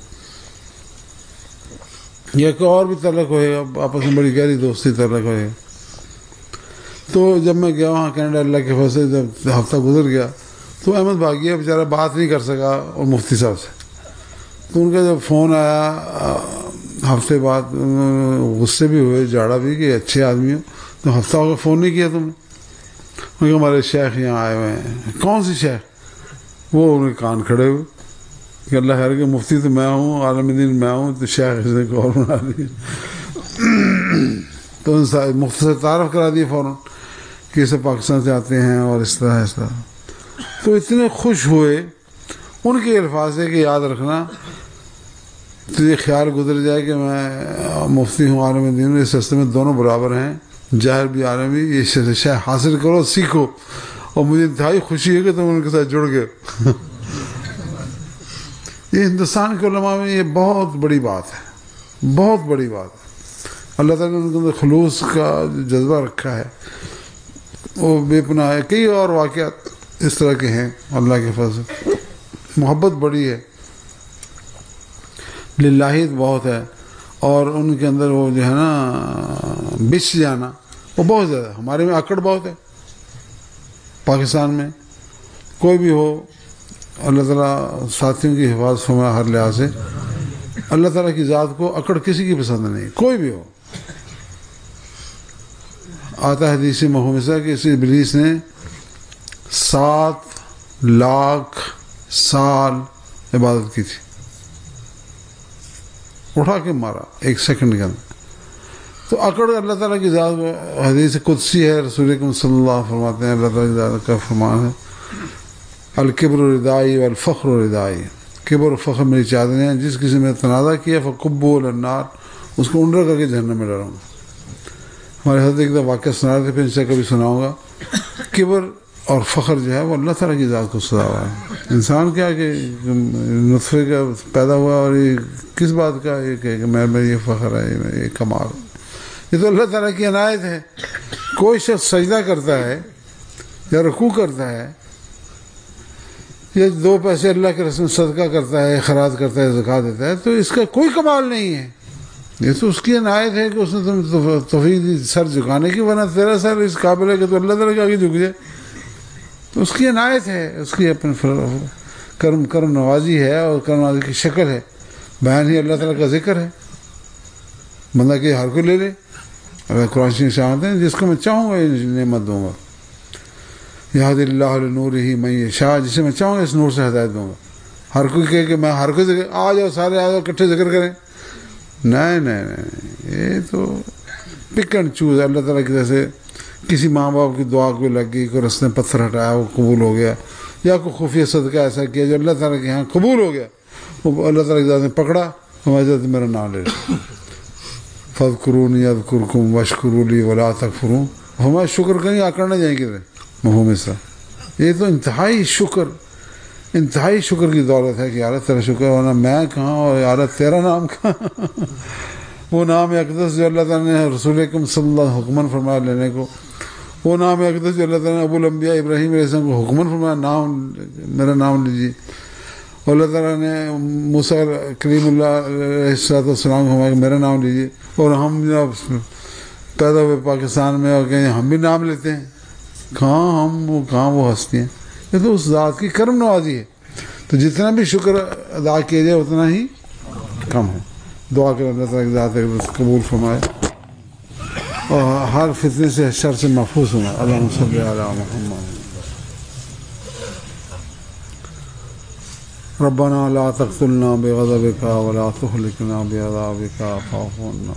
یا کوئی اور بھی تعلق ہوئے گا, آپس میں بڑی گہری دوستی تعلق ہوئے گا. تو جب میں گیا وہاں کینیڈا, اللہ کے فضل سے جب ہفتہ گزر گیا تو احمد باغیہ بیچارہ بات نہیں کر سکا اور مفتی صاحب سے. تو ان کا جب فون آیا ہفتے بعد, غصے بھی ہوئے, جاڑا بھی کہ اچھے آدمی ہو, تو ہفتہ ہو گیا فون نہیں کیا تم نے. کہ ہمارے شیخ یہاں آئے ہوئے ہیں. کون سی شیخ؟ وہ انہیں کان کھڑے ہوئے کہ اللہ خیر کہ مفتی تو میں ہوں, عالم دین میں ہوں, تو شیخ اس نے کو اور بنا دی. تو ان مفتی سے تعارف کرا دیے فوراً کہ اسے پاکستان سے آتے ہیں اور اس طرح اس طرح. تو اتنے خوش ہوئے, ان کے الفاظ ہے کہ یاد رکھنا تو یہ خیال گزر جائے کہ میں مفتی ہوں عالم دین, اس رستے میں دونوں برابر ہیں, ظاہر بھی عالم بھی. یہ شے حاصل کرو, سیکھو, اور مجھے انتہائی خوشی ہے کہ تم ان کے ساتھ جڑ گئے. یہ ہندوستان کے علماء میں یہ بہت بڑی بات ہے, بہت بڑی بات ہے. اللہ تعالیٰ نے ان کے اندر خلوص کا جذبہ رکھا ہے, وہ بے پناہ ہے. کئی اور واقعات اس طرح کے ہیں اللہ کے فضل سے. محبت بڑی ہے, للہیت بہت ہے, اور ان کے اندر وہ جو ہے نا بچ جانا وہ بہت زیادہ. ہمارے میں اکڑ بہت ہے پاکستان میں. کوئی بھی ہو, اللہ تعالیٰ ساتھیوں کی حفاظت فرمائے ہر لحاظ سے. اللہ تعالیٰ کی ذات کو اکڑ کسی کی پسند نہیں, کوئی بھی ہو. آتا ہے حدیث مفہوم سے کہ اس ابلیس نے سات لاکھ سال عبادت کی تھی, اٹھا کے مارا ایک سیکنڈ کے اندر. تو اکڑ اللہ تعالیٰ کی ذات, حدیث قدسی ہے, رسول اکرم صلی اللہ علیہ وسلم فرماتے ہیں, اللہ تعالیٰ کی ذات کا فرمان ہے الکبر ردائی والفخر ردائی. کبر و فخر میری چادریں ہیں, جس کسی میں تنازع کیا فکبو النار, اس کو انڈر کر کے جہنم میں ڈالوں گا. ہمارے حضرت ایک دفعہ واقعہ سنا رہے تھے, پھر ان سے کبھی سناؤں گا. کبر اور فخر جو ہے وہ اللہ تعالیٰ کی ذات کو سزا ہوا ہے. انسان کیا کہ نطفے کا پیدا ہوا اور یہ کس بات کا یہ کہ میں میں یہ فخر ہے, یہ کمال, یہ تو اللہ تعالیٰ کی عنایت ہے. کوئی شخص سجدہ کرتا ہے یا رکوع کرتا ہے یا دو پیسے اللہ کے رسم صدقہ کرتا ہے, خیرات کرتا ہے, زکوٰۃ دیتا ہے, تو اس کا کوئی کمال نہیں ہے. یہ تو اس کی عنایت ہے کہ اس نے تم توفیق دی سر جھکانے کی, ورنہ تیرا سر اس قابل ہے کہ تو اللہ تعالیٰ کے آگے جھک جائے. تو اس کی عنایت ہے, اس کی اپنے کرم کرم نوازی ہے, اور کرم نوازی کی شکل ہے. بیان ہی اللہ تعالیٰ کا ذکر ہے. بندہ کہ ہر کو لے لے, اگر قرآن شریف چاہتے ہیں جس کو میں چاہوں گا یہ نعمت دوں گا. یہاں اللہ نور ہی میں شاہ, جسے میں چاہوں گا اس نور سے ہدایت دوں گا. ہر کوئی کہے کہ میں ہر کوئی آ جاؤ, سارے آ جاؤ اکٹھے ذکر کریں, نہیں نہیں نہیں, یہ تو پک اینڈ چوز. اللہ تعالیٰ کی طرف سے کسی ماں باپ کی دعا کوئی لگ گئی, کوئی رس نے پتھر ہٹایا وہ قبول ہو گیا, یا کوئی خفیہ صدقہ ایسا کیا جو اللہ تعالیٰ کے یہاں قبول ہو گیا, وہ اللہ تعالیٰ کی ذات نے پکڑا ہمارے میرا نام لے لو، فاذکرونی اذکرکم واشکروا لی ولا تکفرون، ہمارا شکر کریں آکڑ نہ جائیں کدھر مفہوم اس کا. یہ تو انتہائی شکر انتہائی شکر کی دولت ہے کہ یار تیرا شکر، ورنہ میں کہاں اور یار تیرا نام کہاں. وہ نام اقدس جو اللہ تعالیٰ نے رسول اکرم صلی اللہ علیہ وسلم حکمن فرمایا لینے کو، وہ نام اقدس جو اللہ تعالیٰ نے ابو الانبیاء ابراہیم علیہ السلام کو حکمن فرمایا نام میرا نام لیجیے، اور اللہ تعالیٰ نے موسیٰ کریم اللہ علیہ السلام کو فرمایا کہ میرا نام لیجیے، اور ہم جب پیدا ہوئے پاکستان میں اور کہیں ہم بھی نام لیتے ہیں، کہاں ہم وہ کہاں وہ ہستی ہیں. یہ تو اس ذات کی کرم نوازی ہے. تو جتنا بھی شکر ادا کیا جائے اتنا ہی کم ہے. دعا کریں اللہ تعالیٰ کی ذات قبول فرمائے اور ہر فتنے سے شر سے محفوظ ہونا. اللہم صلی علی محمد. ربنا لا تقتلنا بغضبك ولا تهلكنا بعذابك فاعف عنا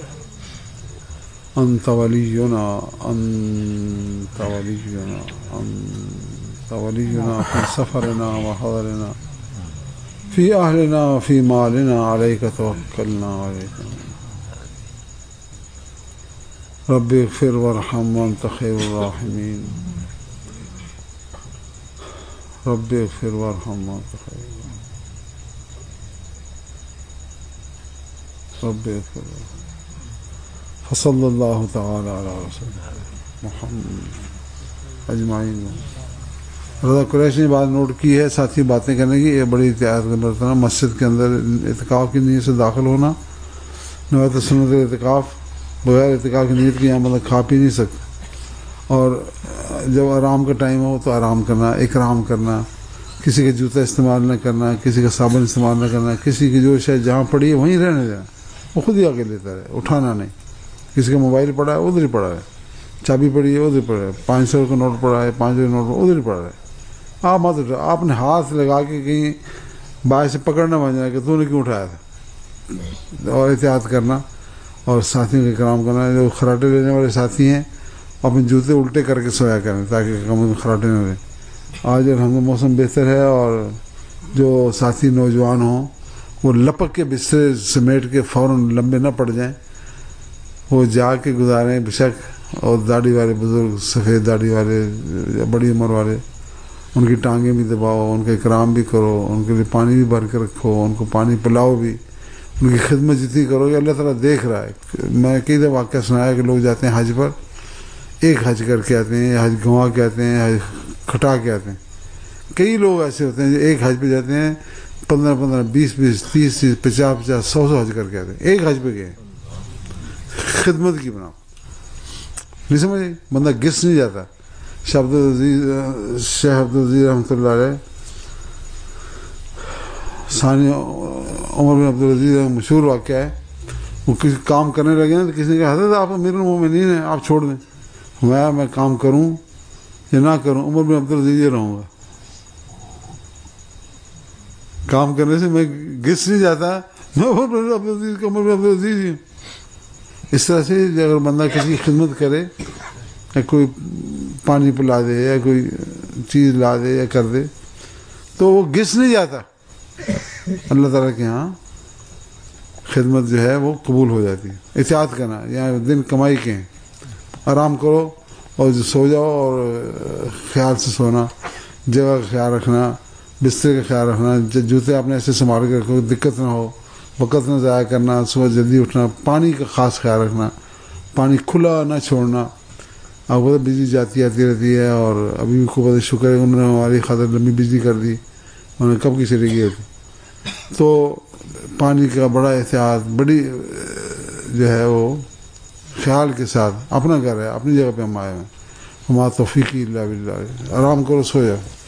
انت ولينا انت ولينا انت ولينا في سفرنا وحضرنا في اهلنا وفي مالنا عليك توكلنا عليك. رب اغفر وارحم وانت خير الراحمين. رب اغفر وارحم وانت خير الراحمين. رب اغفر فصلی اللہ تعالی علی رسول محمد اجمعین. رضا قریش نے بات نوٹ کی ہے ساتھی باتیں کرنے کی، یہ بڑی احتیاط کرنا. مسجد کے اندر اعتکاف کی نیت سے داخل ہونا، نوایت سنت اعتکاف، بغیر اعتکاف کی نیت کی یہاں مطلب کھا پی نہیں سکتے. اور جب آرام کا ٹائم ہو تو آرام کرنا، اکرام کرنا، کسی کا جوتا استعمال نہ کرنا، کسی کا صابن استعمال نہ کرنا، کسی کی جو شاید جہاں پڑی ہے وہیں رہنے دینا، وہ خود ہی آگے لیتا رہے، اٹھانا نہیں. کسی کا موبائل پڑا ہے ادھر ہی پڑا ہے، چابی پڑی ہے ادھر پڑا ہے، پانچ سو کا نوٹ پڑا ہے پانچ سو کا نوٹ ادھر ہی پڑا ہے. آپ مت اٹھا، آپ نے ہاتھ لگا کے کہیں باہر سے پکڑنا بن جائے کہ تو نے کیوں اٹھایا تھا. اور احتیاط کرنا اور ساتھیوں کا اکرام کرنا. جو خراٹے لینے والے ساتھی ہیں اپنے جوتے الٹے کر کے سویا کریں تاکہ کم خراٹے نہ لیں. آج الحمد موسم بہتر ہے اور جو ساتھی نوجوان ہوں وہ لپک کے بستر سمیٹ کے فوراً لمبے نہ پڑ جائیں، وہ جا کے گزاریں بشک. اور داڑھی والے بزرگ، سفید داڑھی والے، بڑی عمر والے، ان کی ٹانگیں بھی دباؤ، ان کا اکرام بھی کرو، ان کے لیے پانی بھی بھر کے رکھو، ان کو پانی پلاؤ بھی، ان کی خدمت جتنی کرو گے اللہ تعالیٰ دیکھ رہا ہے. میں کئی دفعہ واقعہ سنایا کہ لوگ جاتے ہیں حج پر، ایک حج کر کے آتے ہیں، حج گنوا کے آتے ہیں، حج کھٹا کے آتے ہیں. کئی لوگ ایسے ہوتے ہیں جو ایک حج پہ جاتے ہیں، پندرہ پندرہ بیس بیس تیس تیس پچاس پچاس سو سو حج کر کے آتے ہیں، ایک حج پہ گئے خدمت کی بنا. نہیں سمجھے؟ بندہ گس نہیں جاتا. شیخ عبدالعزیز شیخ عبدالعزیز رحمۃ اللہ علیہ ثانی عمر بن عبدالعزیز مشہور واقعہ ہے. وہ کسی کام کرنے لگے نا تو کسی نے کہا حضرت آپ امیر المومنین ہیں، آپ چھوڑ دیں. میں میں کام کروں یا نہ کروں عمر بن عبدالعزیز یہ رہوں گا. کام کرنے سے میں گس نہیں جاتا، میں عمر بن عبدالعزیز عمر بن عبدالعزیز ہوں. اس طرح سے اگر بندہ کسی کی خدمت کرے یا کوئی پانی پلا دے یا کوئی چیز لا دے یا کر دے تو وہ گس نہیں جاتا. اللہ تعالیٰ کے ہاں خدمت جو ہے وہ قبول ہو جاتی ہے. احتیاط کرنا، یہاں دن کمائی کے ہیں، آرام کرو اور جو سو جاؤ اور خیال سے سونا، جگہ کا خیال رکھنا، بستر کا خیال رکھنا، جوتے آپ نے ایسے سنبھال کے رکھو دقت نہ ہو، وقت نہ ضائع کرنا، صبح جلدی اٹھنا، پانی کا خاص خیال رکھنا، پانی کھلا نہ چھوڑنا. آپ کو بجلی جاتی آتی رہتی ہے اور ابھی بھی خوب شکر ہے انہوں نے ہماری خاطر لمبی بجلی کر دی، انہوں نے کب کی چلی گئی ہوتی. تو پانی کا بڑا احتیاط، بڑی جو ہے وہ خیال کے ساتھ. اپنا گھر ہے، اپنی جگہ پہ ہم آئے ہیں. ہمارا توفیق الا باللہ. آرام کرو، سو جاؤ.